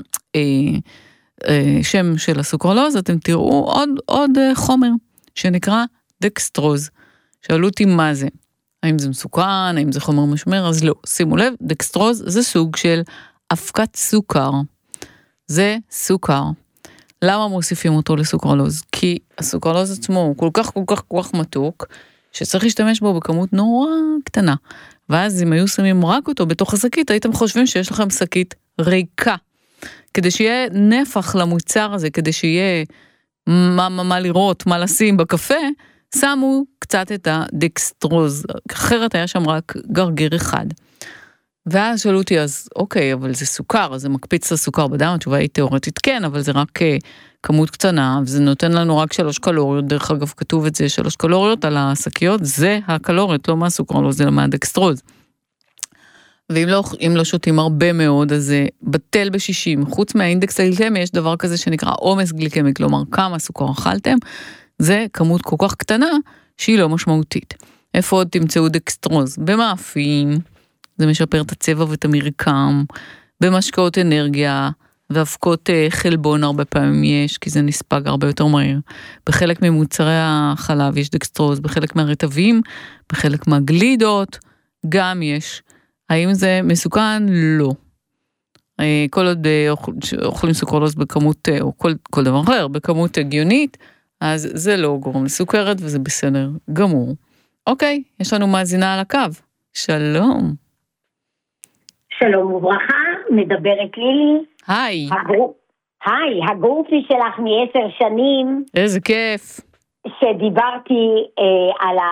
השם של הסוכרלוז, אתם תראו עוד, עוד חומר שנקרא דקסטרוז. שאלו אותי מה זה, האם זה מסוכן, האם זה חומר משמר, אז לא, שימו לב, דקסטרוז זה סוג של אבקת סוכר, זה סוכר. למה מוסיפים אותו לסוכרלוז? כי הסוכרלוז עצמו הוא כל כך כל כך כל כך מתוק, שצריך להשתמש בו בכמות נורא קטנה, ואז אם היו שמים רק אותו בתוך השקית, הייתם חושבים שיש לכם שקית ריקה, כדי שיהיה נפח למוצר הזה, כדי שיהיה מה, מה, מה לראות, מה לשים בקפה, שמו קצת את הדקסטרוז, אחרת היה שם רק גרגר אחד. ואז שאלו אותי, אז אוקיי, אבל זה סוכר, אז זה מקפיץ את הסוכר בדם, התשובה היא תיאורטית כן, אבל זה רק כמות קטנה, וזה נותן לנו רק שלוש קלוריות, דרך אגב כתוב את זה, שלוש קלוריות על השקיות, זה הקלוריות, לא מהסוכר, לא זה מהדקסטרוז. ואם לא, אם לא שותים הרבה מאוד, אז זה בטל בשישים, חוץ מהאינדקס הגליקמי, יש דבר כזה שנקרא עומס גליקמי, כלומר כמה סוכר אכלתם, זה כמות כל כך קטנה, שהיא לא משמעותית. איפה עוד תמצאו דקסטרוז? במאפים, זה משפר את הצבע ואת המרקם, במשקאות אנרגיה, ואבקות חלבון הרבה פעמים יש, כי זה נספג הרבה יותר מהר. בחלק ממוצרי החלב יש דקסטרוז, בחלק מהרטבים, בחלק מהגלידות, גם יש. האם זה מסוכן? לא. כל עוד אוכלים סוכרלוז בכמות, או כל, כל דבר אחר, בכמות הגיונית, אז זה לא גורם לסוכרת, וזה בסדר גמור. אוקיי, יש לנו מאזינה על הקו. שלום. שלום וברכה, מדברת לילי. היי. הגרופ, היי, הגרופי שלך מעשר שנים. איזה כיף. שדיברתי אה, על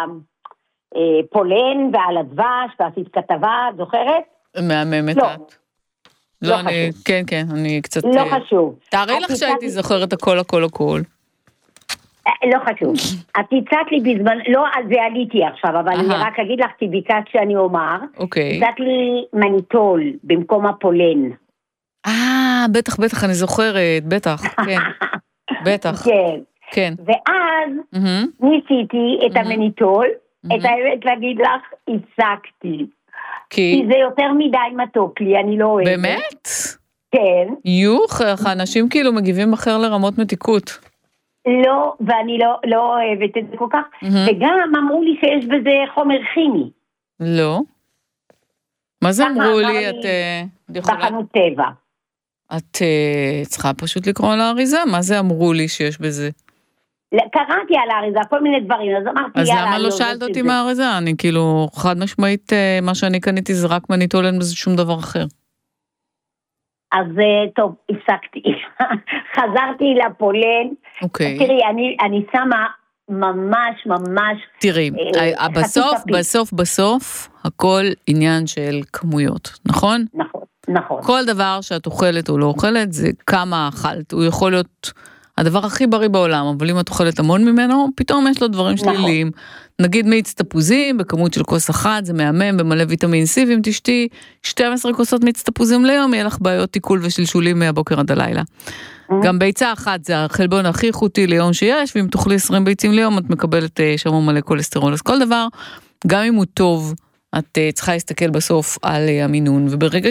הפולן ועל הדבש, ועשית כתבה, זוכרת? מהממת לא. את. לא, לא אני, חשוב. כן, כן, אני קצת... לא חשוב. תארי לך שהייתי זוכרת הכל, הכל, הכל. לא חשוב. את הצעת לי בזמן, לא על זה עליתי עכשיו, אבל אני רק אגיד לך, כי ביקשת שאני אומר, הצעת לי מניטול במקום הפולן. אה, בטח, בטח, אני זוכרת, בטח, כן, בטח. כן. כן. ואז ניסיתי את המניטול, את האמת להגיד לך, הצקתי. כי זה יותר מדי מתוק לי, אני לא אוהבת. באמת? כן. יוך, אנשים כאילו מגיבים אחר לרמות מתיקות. לא, ואני לא, לא אוהבת את זה כל כך, mm-hmm. וגם אמרו לי שיש בזה חומר כימי. לא. מה זה אמרו לי? את יכולה... בחנות טבע. את צריכה פשוט לקרוא על האריזה? מה זה אמרו לי שיש בזה? קראתי על האריזה, כל מיני דברים, אז אמרתי... אז למה לא שאלת אותי מה האריזה? אני כאילו חד משמעית, מה שאני קניתי זה רק מניטול, אין בזה שום דבר אחר. אז טוב, הפסקתי. חזרתי לפולן. אוקיי. תראי, אני, אני שמה ממש ממש... תראי, בסוף, בסוף, בסוף, הכל עניין של כמויות, נכון? נכון. נכון. כל דבר שאת אוכלת או לא אוכלת, זה כמה אכלת. הוא יכול להיות הדבר הכי בריא בעולם, אבל אם את אוכלת המון ממנו, פתאום יש לו דברים שליליים. נכון. נגיד מיץ תפוזים, בכמות של כוס אחת, זה מהמם, במלא ויטמין C, ואם תשתי שתים עשרה כוסות מיץ תפוזים ליום, יהיה לך בעיות תיקול ושלשולים מהבוקר עד הלילה. Mm-hmm. גם ביצה אחת, זה החלבון הכי איכותי ליום שיש, ואם תאכלי עשרים ביצים ליום, את מקבלת שם מלא קולסטרול. אז כל דבר, גם אם הוא טוב, את צריכה להסתכל בסוף על המינון, וברגע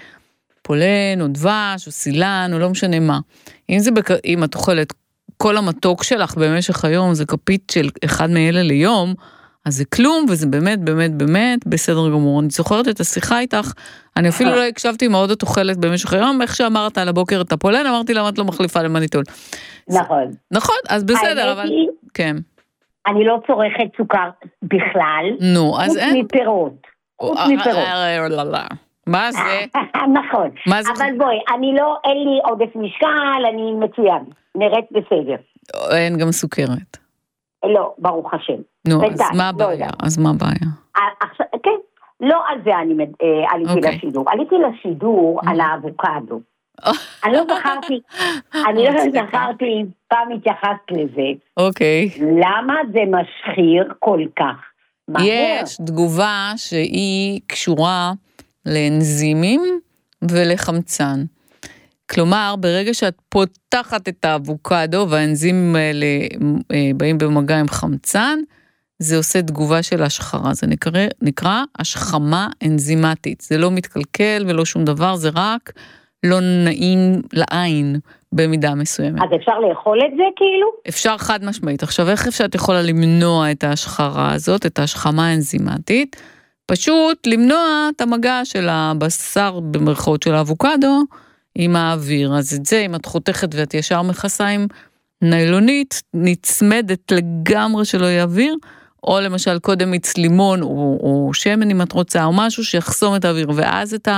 שפולן או דבש או סילן או לא משנה מה, אם, זה בק... אם את אוכלת כל המתוק שלך במשך היום, זה כפית של אחד מאלה ליום, אז זה כלום, וזה באמת, באמת, באמת בסדר גמור. אני זוכרת את השיחה איתך, אני אפילו לא הקשבתי מה עוד את אוכלת במשך היום, איך שאמרת על הבוקר את הפולן, אמרתי למה את לא מחליפה למניטול. נכון. נכון, אז בסדר, אבל... כן. אני לא צורכת סוכר בכלל. נו, אז אין... חוץ מפירות. חוץ מפירות. מה זה? נכון. אבל בואי, אני לא, אין לי עודף משקל, אני מצוין. נראית בסדר. אין גם סוכרת. לא, ברוך השם. נו, אז מה הבעיה? אז מה הבעיה? כן, לא על זה אני עליתי לשידור. עליתי לשידור על האבוקדו. אני לא זכרתי, אני לא זכרתי, פעם התייחסת לזה. אוקיי. למה זה משחיר כל כך? יש תגובה שהיא קשורה לאנזימים ולחמצן. כלומר, ברגע שאת פותחת את האבוקדו, והאנזימים האלה באים במגע עם חמצן, זה עושה תגובה של השחרה. זה נקרא, נקרא השחמה אנזימטית. זה לא מתקלקל ולא שום דבר, זה רק לא נעים לעין במידה מסוימת. אז אפשר לאכול את זה כאילו? אפשר חד משמעית. עכשיו, איך אפשר יכולה למנוע את ההשחרה הזאת, את ההשחמה האנזימטית? פשוט למנוע את המגע של הבשר במרכאות של האבוקדו עם האוויר. אז את זה, אם את חותכת ואת ישר מכסה עם ניילונית, נצמדת לגמרי שלא יהיה אוויר, או למשל קודם מיץ לימון או, או שמן אם את רוצה, או משהו שיחסום את האוויר, ואז את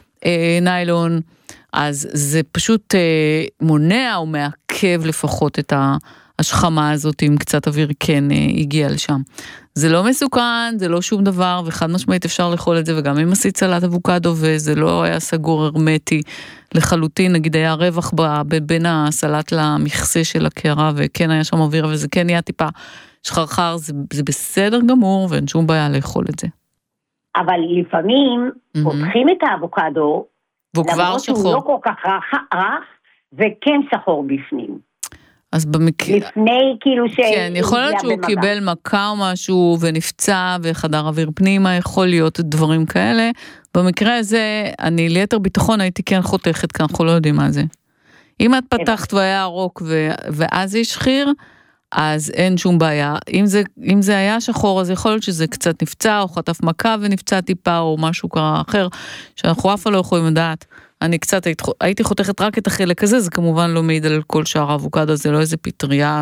הניילון, אז זה פשוט מונע או מעכב לפחות את ההשחמה הזאת, אם קצת אוויר כן הגיע לשם. זה לא מסוכן, זה לא שום דבר, וחד משמעית אפשר לאכול את זה, וגם אם עשית סלט אבוקדו, וזה לא היה סגור הרמטי לחלוטין, נגיד היה רווח בין הסלט למכסה של הקערה, וכן היה שם אוויר, וזה כן נהיה טיפה שחרחר, זה, זה בסדר גמור, ואין שום בעיה לאכול את זה. אבל לפעמים mm-hmm. פותחים את האבוקדו, למרות שהוא לא כל כך רך, רך וכן שחור בפנים. אז במקרה... לפני כאילו ש... כן, יכול להיות שהוא במגע. קיבל מכה או משהו ונפצע וחדר אוויר פנימה, יכול להיות דברים כאלה. במקרה הזה, אני ליתר ביטחון הייתי כן חותכת, כי אנחנו לא יודעים מה זה. אם את פתחת והיה ארוך ו... ואז יש שחיר, אז אין שום בעיה. אם זה, אם זה היה שחור, אז יכול להיות שזה קצת נפצע, או חטף מכה ונפצע טיפה, או משהו קרה אחר, שאנחנו אף לא יכולים לדעת. אני קצת הייתי חותכת רק את החלק הזה, זה כמובן לא מעיד על כל שאר האבוקדו, זה לא איזה פטריה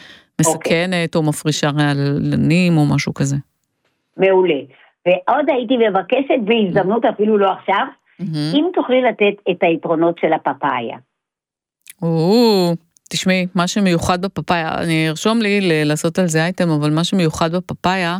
שמסכנת, או מפרישה רעלנים, או משהו כזה. מעולה. ועוד הייתי מבקשת בהזדמנות, אפילו לא עכשיו, אם תוכלי לתת את היתרונות של הפפאיה. או, תשמעי, מה שמיוחד בפפאיה, אני ארשום לי לעשות על זה אייטם, אבל מה שמיוחד בפפאיה,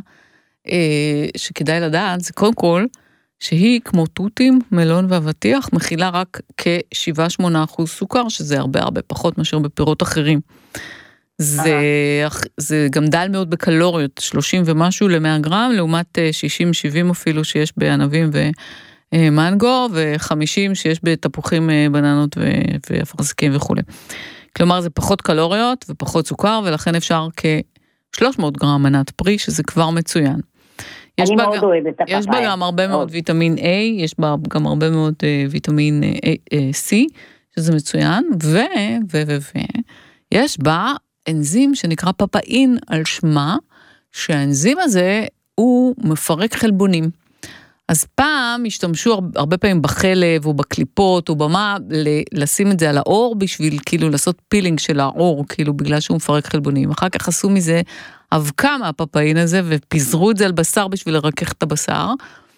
שכדאי לדעת, זה קודם כל, שהיא כמו טוטים, מלון ואבטיח, מכילה רק כ-שבע שמונה אחוז סוכר, שזה הרבה הרבה פחות מאשר בפירות אחרים. זה, זה גם דל מאוד בקלוריות, שלושים ומשהו ל-מאה גרם, לעומת שישים שבעים אפילו שיש בענבים ומנגו, ו-חמישים שיש בתפוחים, בננות ואפרסקים וכו'. כלומר, זה פחות קלוריות ופחות סוכר, ולכן אפשר כ-שלוש מאות גרם מנת פרי, שזה כבר מצוין. אני מאוד אוהבת את הפפאיה. יש בה גם הרבה מאוד ויטמין A, יש בה גם הרבה מאוד ויטמין C, שזה מצוין, ו, ו, ו, ו, יש בה אנזים שנקרא פפאין על שמה, שהאנזים הזה הוא מפרק חלבונים. אז פעם השתמשו הרבה פעמים בחלב או בקליפות או במה, לשים את זה על האור בשביל כאילו לעשות פילינג של האור, כאילו בגלל שהוא מפרק חלבונים. אחר כך עשו מזה אבקה מהפפאין הזה, ופיזרו את זה על בשר בשביל לרכך את הבשר,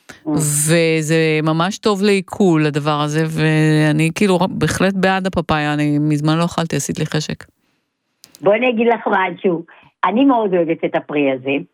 וזה ממש טוב לעיכול הדבר הזה, ואני כאילו בהחלט בעד הפפאיה, אני מזמן לא אכלתי, עשית לי חשק. בואי אני אגיד לך משהו, אני מאוד אוהבת את הפרי הזה,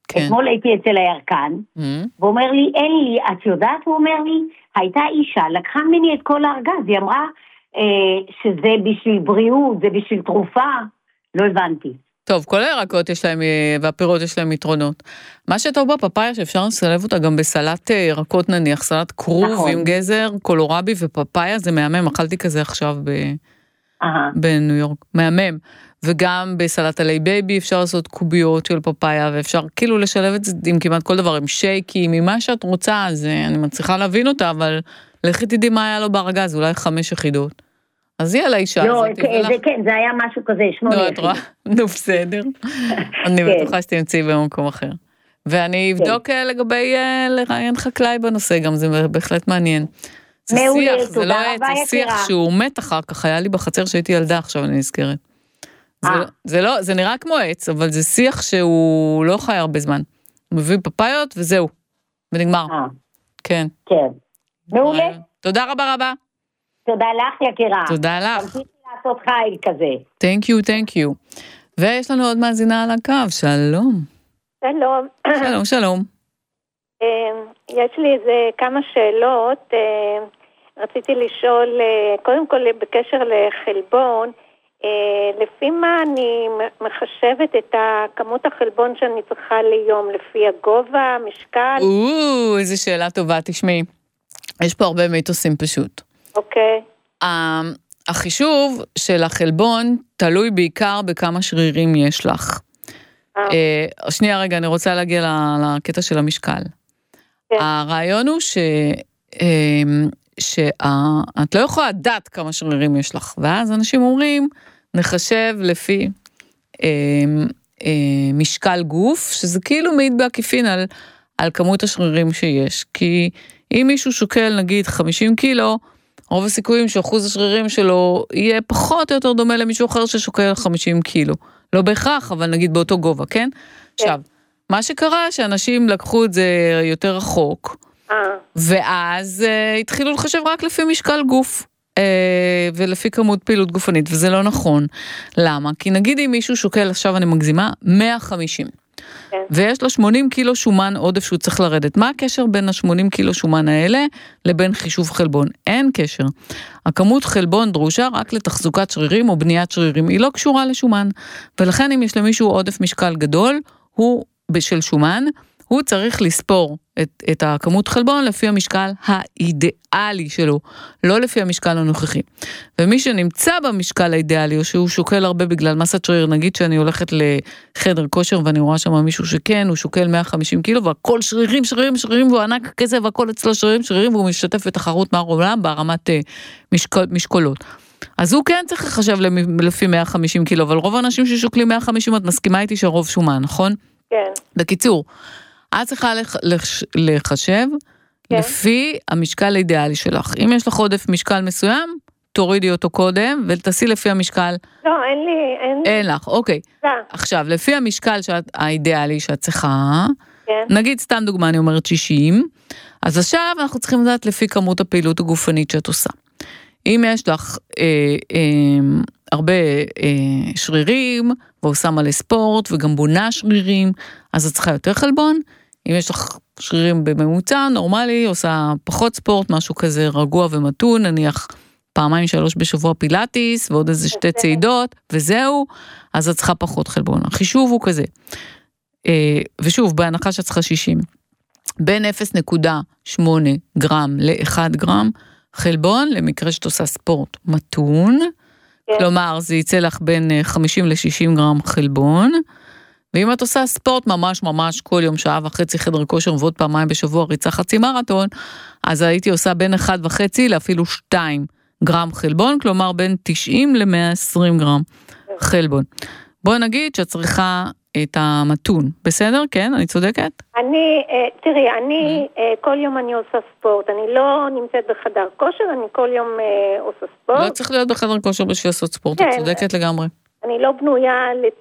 כן. אתמול הייתי אצל הירקן, mm-hmm. והוא אומר לי, אין לי, את יודעת, הוא אומר לי, הייתה אישה, לקחה ממני את כל הארגז, היא אמרה אה, שזה בשביל בריאות, זה בשביל תרופה, לא הבנתי. טוב, כל הירקות יש להם, והפירות יש להם יתרונות. מה שטוב בפפאיה, שאפשר לסלב אותה גם בסלט ירקות נניח, סלט כרוב נכון. עם גזר, קולורבי ופפאיה, זה מהמם, אכלתי כזה עכשיו ב... בניו יורק, מהמם. וגם בסלט עלי בייבי אפשר לעשות קוביות של פפאיה, ואפשר כאילו לשלב את זה עם כמעט כל דבר, עם שייקים, עם מה שאת רוצה, אז אני מצליחה להבין אותה, אבל לכי תדעי מה היה לו בארגז, אולי חמש יחידות. אז היא על האישה הזאת. לא, זה כן, זה היה משהו כזה, שמונה יחידות. נו, בסדר. אני בטוחה שתמצאי במקום אחר. ואני אבדוק לגבי לראיין חקלאי בנושא, גם זה בהחלט מעניין. זה שיח, זה לא עץ, זה שיח שהוא מת אחר כך, היה לי בחצר שהייתי ילדה, עכשיו אני נזכרת. זה לא, זה נראה כמו עץ, אבל זה שיח שהוא לא חי הרבה זמן. הוא מביא פפאיות וזהו, ונגמר. כן. כן. מעולה. תודה רבה רבה. תודה לך יקירה. תודה לך. תמשיכי לעשות חייל כזה. Thank you, thank you. ויש לנו עוד מאזינה על הקו, שלום. שלום. שלום, שלום. יש לי איזה כמה שאלות. רציתי לשאול, קודם כל בקשר לחלבון, לפי מה אני מחשבת את כמות החלבון שאני צריכה ליום, לפי הגובה, משקל? או, איזו שאלה טובה, תשמעי. יש פה הרבה מיתוסים פשוט. אוקיי. החישוב של החלבון תלוי בעיקר בכמה שרירים יש לך. שנייה רגע, אני רוצה להגיע לקטע של המשקל. הרעיון הוא ש... שאת לא יכולה לדעת כמה שרירים יש לך, ואז אנשים אומרים, נחשב לפי אה, אה, משקל גוף, שזה כאילו מעיד בעקיפין על, על כמות השרירים שיש, כי אם מישהו שוקל נגיד חמישים קילו, רוב הסיכויים שאחוז השרירים שלו יהיה פחות או יותר דומה למישהו אחר ששוקל חמישים קילו, לא בהכרח, אבל נגיד באותו גובה, כן? כן. עכשיו, מה שקרה שאנשים לקחו את זה יותר רחוק, ואז uh, התחילו לחשב רק לפי משקל גוף, uh, ולפי כמות פעילות גופנית, וזה לא נכון. למה? כי נגיד אם מישהו שוקל, עכשיו אני מגזימה, מאה וחמישים, כן. ויש לו שמונים קילו שומן עודף שהוא צריך לרדת. מה הקשר בין ה-שמונים קילו שומן האלה, לבין חישוב חלבון? אין קשר. הכמות חלבון דרושה רק לתחזוקת שרירים, או בניית שרירים, היא לא קשורה לשומן, ולכן אם יש למישהו עודף משקל גדול, הוא בשל שומן, הוא צריך לספור את, את הכמות חלבון לפי המשקל האידיאלי שלו, לא לפי המשקל הנוכחי. ומי שנמצא במשקל האידיאלי, או שהוא שוקל הרבה בגלל מסת שריר, נגיד שאני הולכת לחדר כושר, ואני רואה שם מישהו שכן, הוא שוקל מאה וחמישים קילו, והכל שרירים, שרירים, שרירים, והוא ענק כזה, והכל אצלו שרירים, שרירים, והוא משתתף בתחרות מהעולם, בהרמת משקול, משקולות. אז הוא כן צריך לחשב לפי מאה וחמישים קילו, אבל רוב האנשים ששוקלים מאה וחמישים, את מסכימה איתי שהרוב שומן, נכון? כן. בקיצור, את צריכה לחשב כן. לפי המשקל האידיאלי שלך. אם יש לך עודף משקל מסוים, תורידי אותו קודם, ותעשי לפי המשקל. לא, אין לי, אין לי. אין לך, אוקיי. לא. עכשיו, לפי המשקל שאת, האידיאלי שאת צריכה, כן. נגיד סתם דוגמה, אני אומרת שישים, אז עכשיו אנחנו צריכים לדעת לפי כמות הפעילות הגופנית שאת עושה. אם יש לך אה, אה, הרבה אה, שרירים, ועושה מלא ספורט, וגם בונה שרירים, אז את צריכה יותר חלבון. אם יש לך שרירים בממוצע, נורמלי, עושה פחות ספורט, משהו כזה רגוע ומתון, נניח פעמיים שלוש בשבוע פילאטיס, ועוד איזה שתי צעידות, וזהו, אז את צריכה פחות חלבון. החישוב הוא כזה. אה, ושוב, בהנחה שאת צריכה שישים, בין אפס נקודה שמונה גרם ל-אחד גרם, חלבון, למקרה שאת עושה ספורט מתון, כלומר, זה יצא לך בין חמישים ל-שישים גרם חלבון, ואם את עושה ספורט ממש ממש כל יום שעה וחצי חדר כושר, ועוד פעמיים בשבוע ריצה חצי מרתון, אז הייתי עושה בין אחד וחצי לאפילו שתיים גרם חלבון, כלומר בין תשעים ל-מאה ועשרים גרם חלבון. בואי נגיד שאת צריכה את המתון, בסדר? כן? אני צודקת? אני, תראי, אני, כל יום אני עושה ספורט, אני לא נמצאת בחדר כושר, אני כל יום עושה ספורט. לא צריך להיות בחדר כושר בשביל לעשות ספורט, את צודקת לגמרי. אני לא בנויה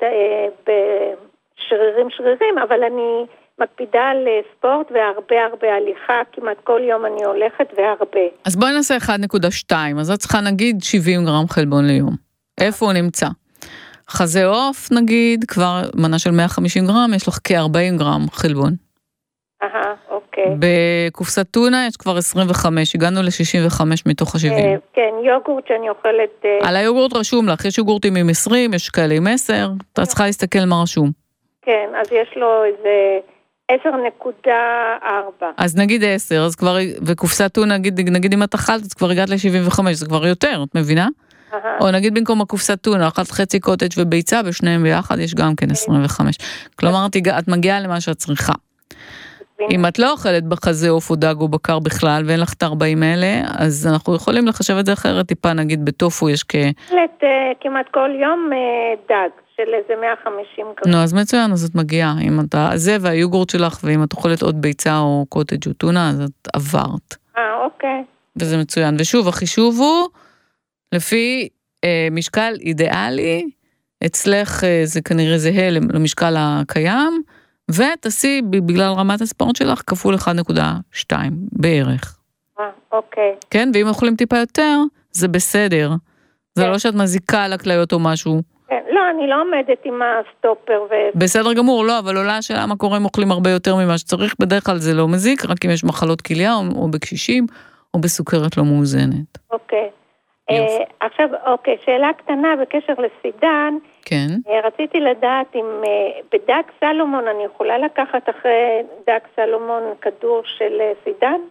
בשרירים שרירים, אבל אני מקפידה על ספורט והרבה הרבה הליכה, כמעט כל יום אני הולכת והרבה. אז בואי נעשה אחד נקודה שתיים, אז את צריכה נגיד שבעים גרם חלבון ליום. איפה הוא נמצא? חזה עוף נגיד, כבר מנה של מאה וחמישים גרם, יש לך כ-ארבעים גרם חלבון. אהה, אוקיי. בקופסת טונה יש כבר עשרים וחמש, הגענו ל-שישים וחמש מתוך ה-שבעים. כן, יוגורט שאני אוכלת... על היוגורט רשום לך, יש יוגורטים עם עשרים, יש כאלה עם עשר, אתה צריכה להסתכל מה רשום. כן, אז יש לו איזה עשר נקודה ארבע. אז נגיד עשר, אז כבר, וקופסת טונה, נגיד, נגיד אם את אכלת, אז כבר הגעת ל-שבעים וחמש, זה כבר יותר, את מבינה? או נגיד במקום הקופסת טונה, אכלת חצי קוטג' וביצה, בשניהם ביחד יש גם כן עשרים וחמש. כלומר, את מגיעה למה שאת צריכה. אם את לא אוכלת בחזה עוף או דג או בקר בכלל, ואין לך את ארבעים האלה, אז אנחנו יכולים לחשב את זה אחרת, טיפה נגיד בטופו יש כ... אוכלת כמעט כל יום דג, של איזה מאה וחמישים גרם. נו, אז מצוין, אז את מגיעה. אם אתה... זה והיוגורט שלך, ואם את אוכלת עוד ביצה או קוטג' או טונה, אז את עברת. אה, אוקיי. וזה מצוין. ושוב, החישוב הוא, לפי אה, משקל אידיאלי, אצלך אה, זה כנראה זהה למשקל הקיים, ותעשי בגלל רמת הספורט שלך כפול אחת נקודה שתיים בערך. אה, אוקיי. כן, ואם אוכלים טיפה יותר, זה בסדר. זה לא שאת מזיקה על הכליות או משהו. כן, לא, אני לא עומדת עם הסטופר ו... בסדר גמור, לא, אבל עולה השאלה מה קורה אם אוכלים הרבה יותר ממה שצריך, בדרך כלל זה לא מזיק, רק אם יש מחלות כליה או, או בקשישים, או בסוכרת לא מאוזנת. אוקיי. אה, עכשיו, אוקיי, שאלה קטנה בקשר לסידן. כן. אה, רציתי לדעת אם אה, בדג סלומון אני יכולה לקחת אחרי דג סלומון כדור של אה, סידן?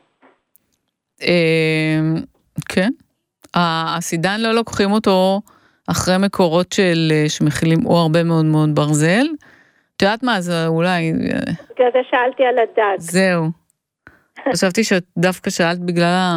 אה, כן. הסידן לא לוקחים אותו אחרי מקורות של שמכילים או הרבה מאוד מאוד ברזל. את יודעת מה, זה אולי... בגלל זה שאלתי על הדג. זהו. חשבתי שדווקא שאלת בגלל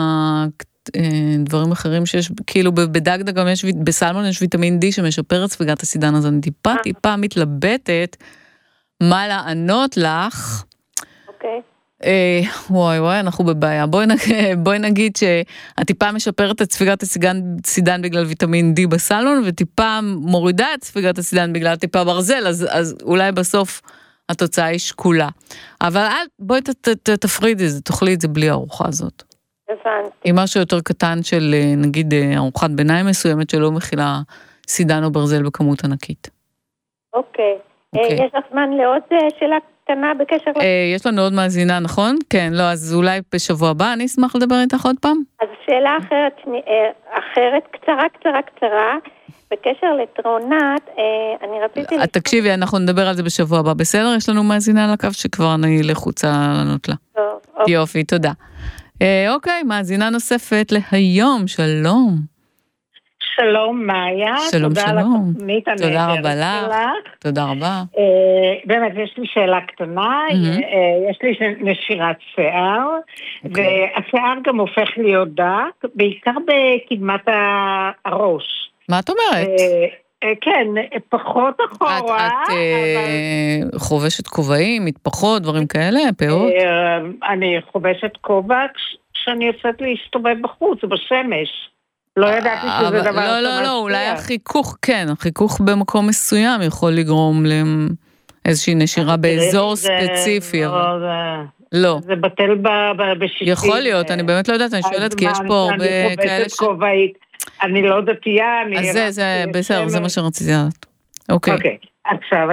דברים אחרים שיש, כאילו בדג דגם יש, בסלמון יש ויטמין די שמשפר את ספיגת הסידן, אז אני טיפה טיפה מתלבטת מה לענות לך. אוקיי. אה, וואי וואי, אנחנו בבעיה. בואי, נג... בואי נגיד שהטיפה משפרת את ספיגת הסידן בגלל ויטמין די בסלמון, וטיפה מורידה את ספיגת הסידן בגלל טיפה ברזל, אז, אז אולי בסוף התוצאה היא שקולה. אבל אל, בואי ת, ת, ת, תפרידי את זה, תאכלי את זה בלי הארוחה הזאת. הבנתי. עם משהו יותר קטן של נגיד ארוחת ביניים מסוימת שלא מכילה סידן או ברזל בכמות ענקית. אוקיי. אוקיי. יש לך זמן לעוד שאלה קטנה בקשר? יש לנו עוד מאזינה, נכון? כן, לא, אז אולי בשבוע הבא אני אשמח לדבר איתך עוד פעם. אז שאלה אחרת, אחרת, קצרה, קצרה, קצרה, בקשר לטרונת, אני רציתי... תקשיבי, אנחנו נדבר על זה בשבוע הבא, בסדר? יש לנו מאזינה על הקו שכבר אני לחוצה לענות לה. טוב. יופי, תודה. אוקיי, מאזינה נוספת להיום, שלום. שלום מאיה, שלום תודה שלום. על התוכנית הנהדרת תודה רבה לך. שלך. תודה רבה. אה, באמת, יש לי שאלה קטנה, Mm-hmm. אה, יש לי נשירת שיער, Okay. והשיער גם הופך להיות דק, בעיקר בקדמת הראש. מה את אומרת? אה, אה, כן, פחות אחורה. את, את אבל... אה, חובשת כובעים, מטפחות, דברים כאלה, פאות? אה, אני חובשת כובע כשאני יוצאת להסתובב בחוץ, בשמש. לא ידעתי שזה דבר... לא, לא, לא, אולי החיכוך, כן, החיכוך במקום מסוים יכול לגרום לאיזושהי נשירה באזור ספציפי. לא. זה בטל בשיטים. יכול להיות, אני באמת לא יודעת, אני שואלת, כי יש פה הרבה כאלה ש... אני לא דתייה, אני... אז זה, זה, בסדר, זה מה שרציתי לדעת. אוקיי. אוקיי, עכשיו,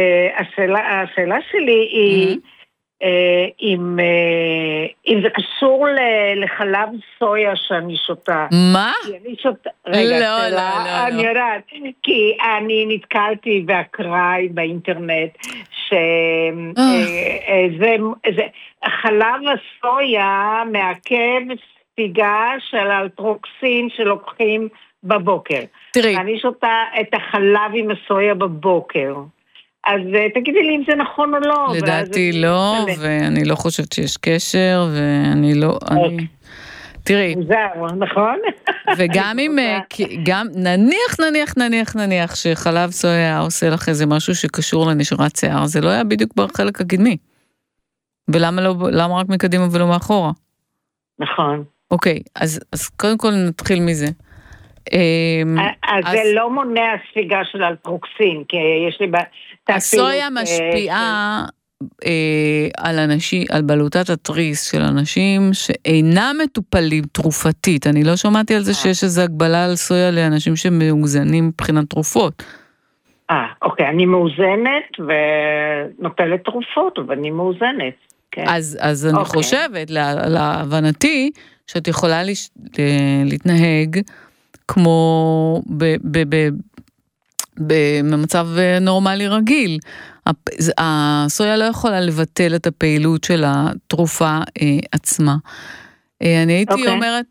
השאלה שלי היא... אם, אם זה קשור לחלב סויה שאני שותה. מה? אני שותה, רגע, לא, לא, לא, אני יודעת, כי אני נתקלתי באקראי באינטרנט, שזה, חלב הסויה מעכב ספיגה של אלטרוקסין שלוקחים בבוקר. תראי. אני שותה את החלב עם הסויה בבוקר. אז תגידי לי אם זה נכון או לא. לדעתי לא, ואני לא חושבת שיש קשר, ואני לא... תראי. זהו, נכון? וגם אם, גם נניח, נניח, נניח, נניח, שחלב סויה עושה לך איזה משהו שקשור לנשירת שיער, זה לא היה בדיוק בחלק הקדמי. ולמה לא, למה רק מקדימה ולא מאחורה? נכון. אוקיי, אז, אז קודם כל נתחיל מזה. אז זה לא מונע ספיגה של אלטרוקסין, כי יש לי... הסויה משפיעה על אנשים, על בלוטת התריס של אנשים שאינם מטופלים תרופתית. אני לא שמעתי על זה שיש איזו הגבלה על סויה לאנשים שמאוזנים מבחינת תרופות. אה, אוקיי, אני מאוזנת ונוטלת תרופות, ואני מאוזנת. כן. אז, אז אני אוקיי. חושבת, לה, להבנתי, שאת יכולה לש, להתנהג כמו ב, ב, ב, במצב נורמלי רגיל. הסויה לא יכולה לבטל את הפעילות של התרופה אה, עצמה. אה, אני הייתי okay. אומרת,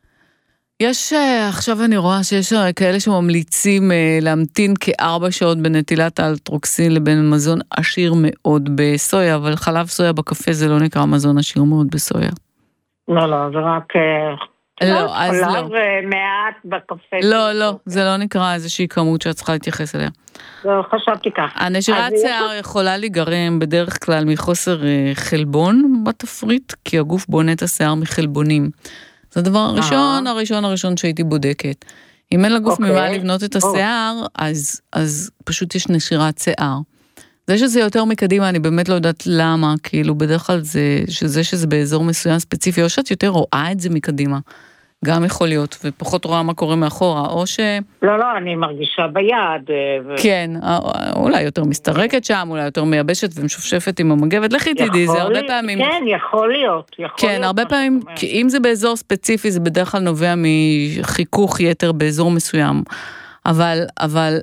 יש, אה, עכשיו אני רואה שיש כאלה שממליצים אה, להמתין כארבע שעות בנטילת האלטרוקסין לבין מזון עשיר מאוד בסויה, אבל חלב סויה בקפה זה לא נקרא מזון עשיר מאוד בסויה. לא, לא, זה רק... אה... לא, אז לא. חלב מעט בקפה. לא, לא, זה לא נקרא איזושהי כמות שאת צריכה להתייחס אליה. לא, חשבתי ככה. הנשירת שיער יכולה להיגרם בדרך כלל מחוסר חלבון בתפריט, כי הגוף בונה את השיער מחלבונים. זה הדבר הראשון, הראשון, הראשון שהייתי בודקת. אם אין לגוף ממה לבנות את השיער, אז, אז פשוט יש נשירת שיער. זה שזה יותר מקדימה, אני באמת לא יודעת למה, כאילו בדרך כלל זה, שזה שזה באזור מסוים ספציפי, או שאת יותר רואה את זה מקדימה, גם יכול להיות, ופחות רואה מה קורה מאחורה, או ש... לא, לא, אני מרגישה ביד. ו... כן, אולי יותר מסתרקת שם, אולי יותר מייבשת ומשופשפת עם המגבת, לכי תדעי, זה הרבה פעמים... כן, יכול להיות, יכול כן, להיות. הרבה פעמים, כי אם זה באזור ספציפי, זה בדרך כלל נובע מחיכוך יתר באזור מסוים, אבל, אבל...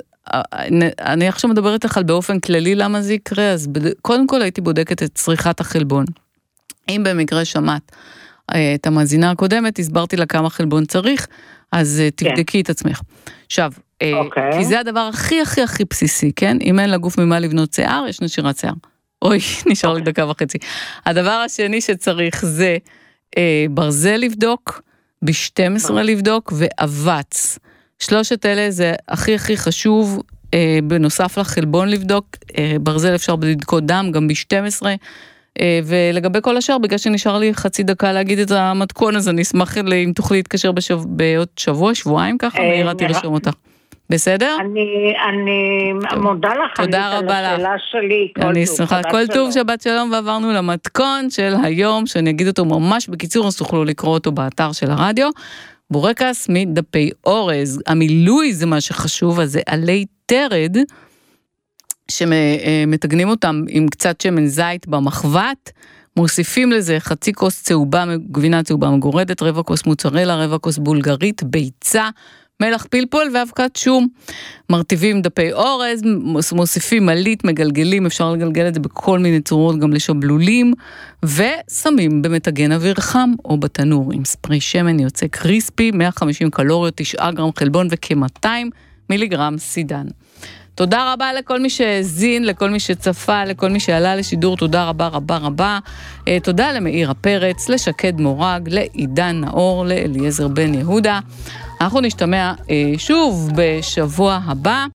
אני עכשיו מדברת לך על באופן כללי למה זה יקרה, אז קודם כל הייתי בודקת את צריכת החלבון. אם במקרה שמעת את המאזינה הקודמת, הסברתי לה כמה חלבון צריך, אז תבדקי את עצמך. עכשיו, כי זה הדבר הכי הכי הכי בסיסי, כן? אם אין לגוף ממה לבנות שיער, יש נשירת שיער. אוי, נשאר לי דקה וחצי. הדבר השני שצריך זה ברזל לבדוק, ב-שתים עשרה לבדוק, ואבץ. שלושת אלה זה הכי הכי חשוב, אה, בנוסף לחלבון לבדוק, אה, ברזל אפשר בדיקות דם, גם ב-שתים עשרה, אה, ולגבי כל השאר, בגלל שנשאר לי חצי דקה להגיד את המתכון, אז אני אשמח אם תוכלי להתקשר בשב... בעוד שבוע, שבועיים ככה, אה, מהירה תרשום אותך. בסדר? אני, אני מודה לך, תודה רבה לך. שלי, אני שמחה, כל טוב, שבת שלום, ועברנו למתכון של היום, שאני אגיד אותו ממש בקיצור, אז תוכלו לקרוא אותו באתר של הרדיו, בורקס מדפי אורז, המילוי זה מה שחשוב, אז זה עלי תרד, שמתגנים אותם עם קצת שמן זית במחבת, מוסיפים לזה חצי כוס צהובה, גבינה צהובה מגורדת, רבע כוס מוצרלה, רבע כוס בולגרית, ביצה, מלח פלפול ואבקת שום. מרטיבים דפי אורז, מוסיפים מלית, מגלגלים, אפשר לגלגל את זה בכל מיני צורות, גם לשבלולים, ושמים במתגן אוויר חם או בתנור עם ספרי שמן יוצא קריספי, מאה וחמישים קלוריות, תשעה גרם חלבון וכ-מאתיים מיליגרם סידן. תודה רבה לכל מי שהזין, לכל מי שצפה, לכל מי שעלה לשידור, תודה רבה רבה רבה. תודה למאיר הפרץ, לשקד מורג, לעידן נאור, לאליעזר בן יהודה. אנחנו נשתמע שוב בשבוע הבא.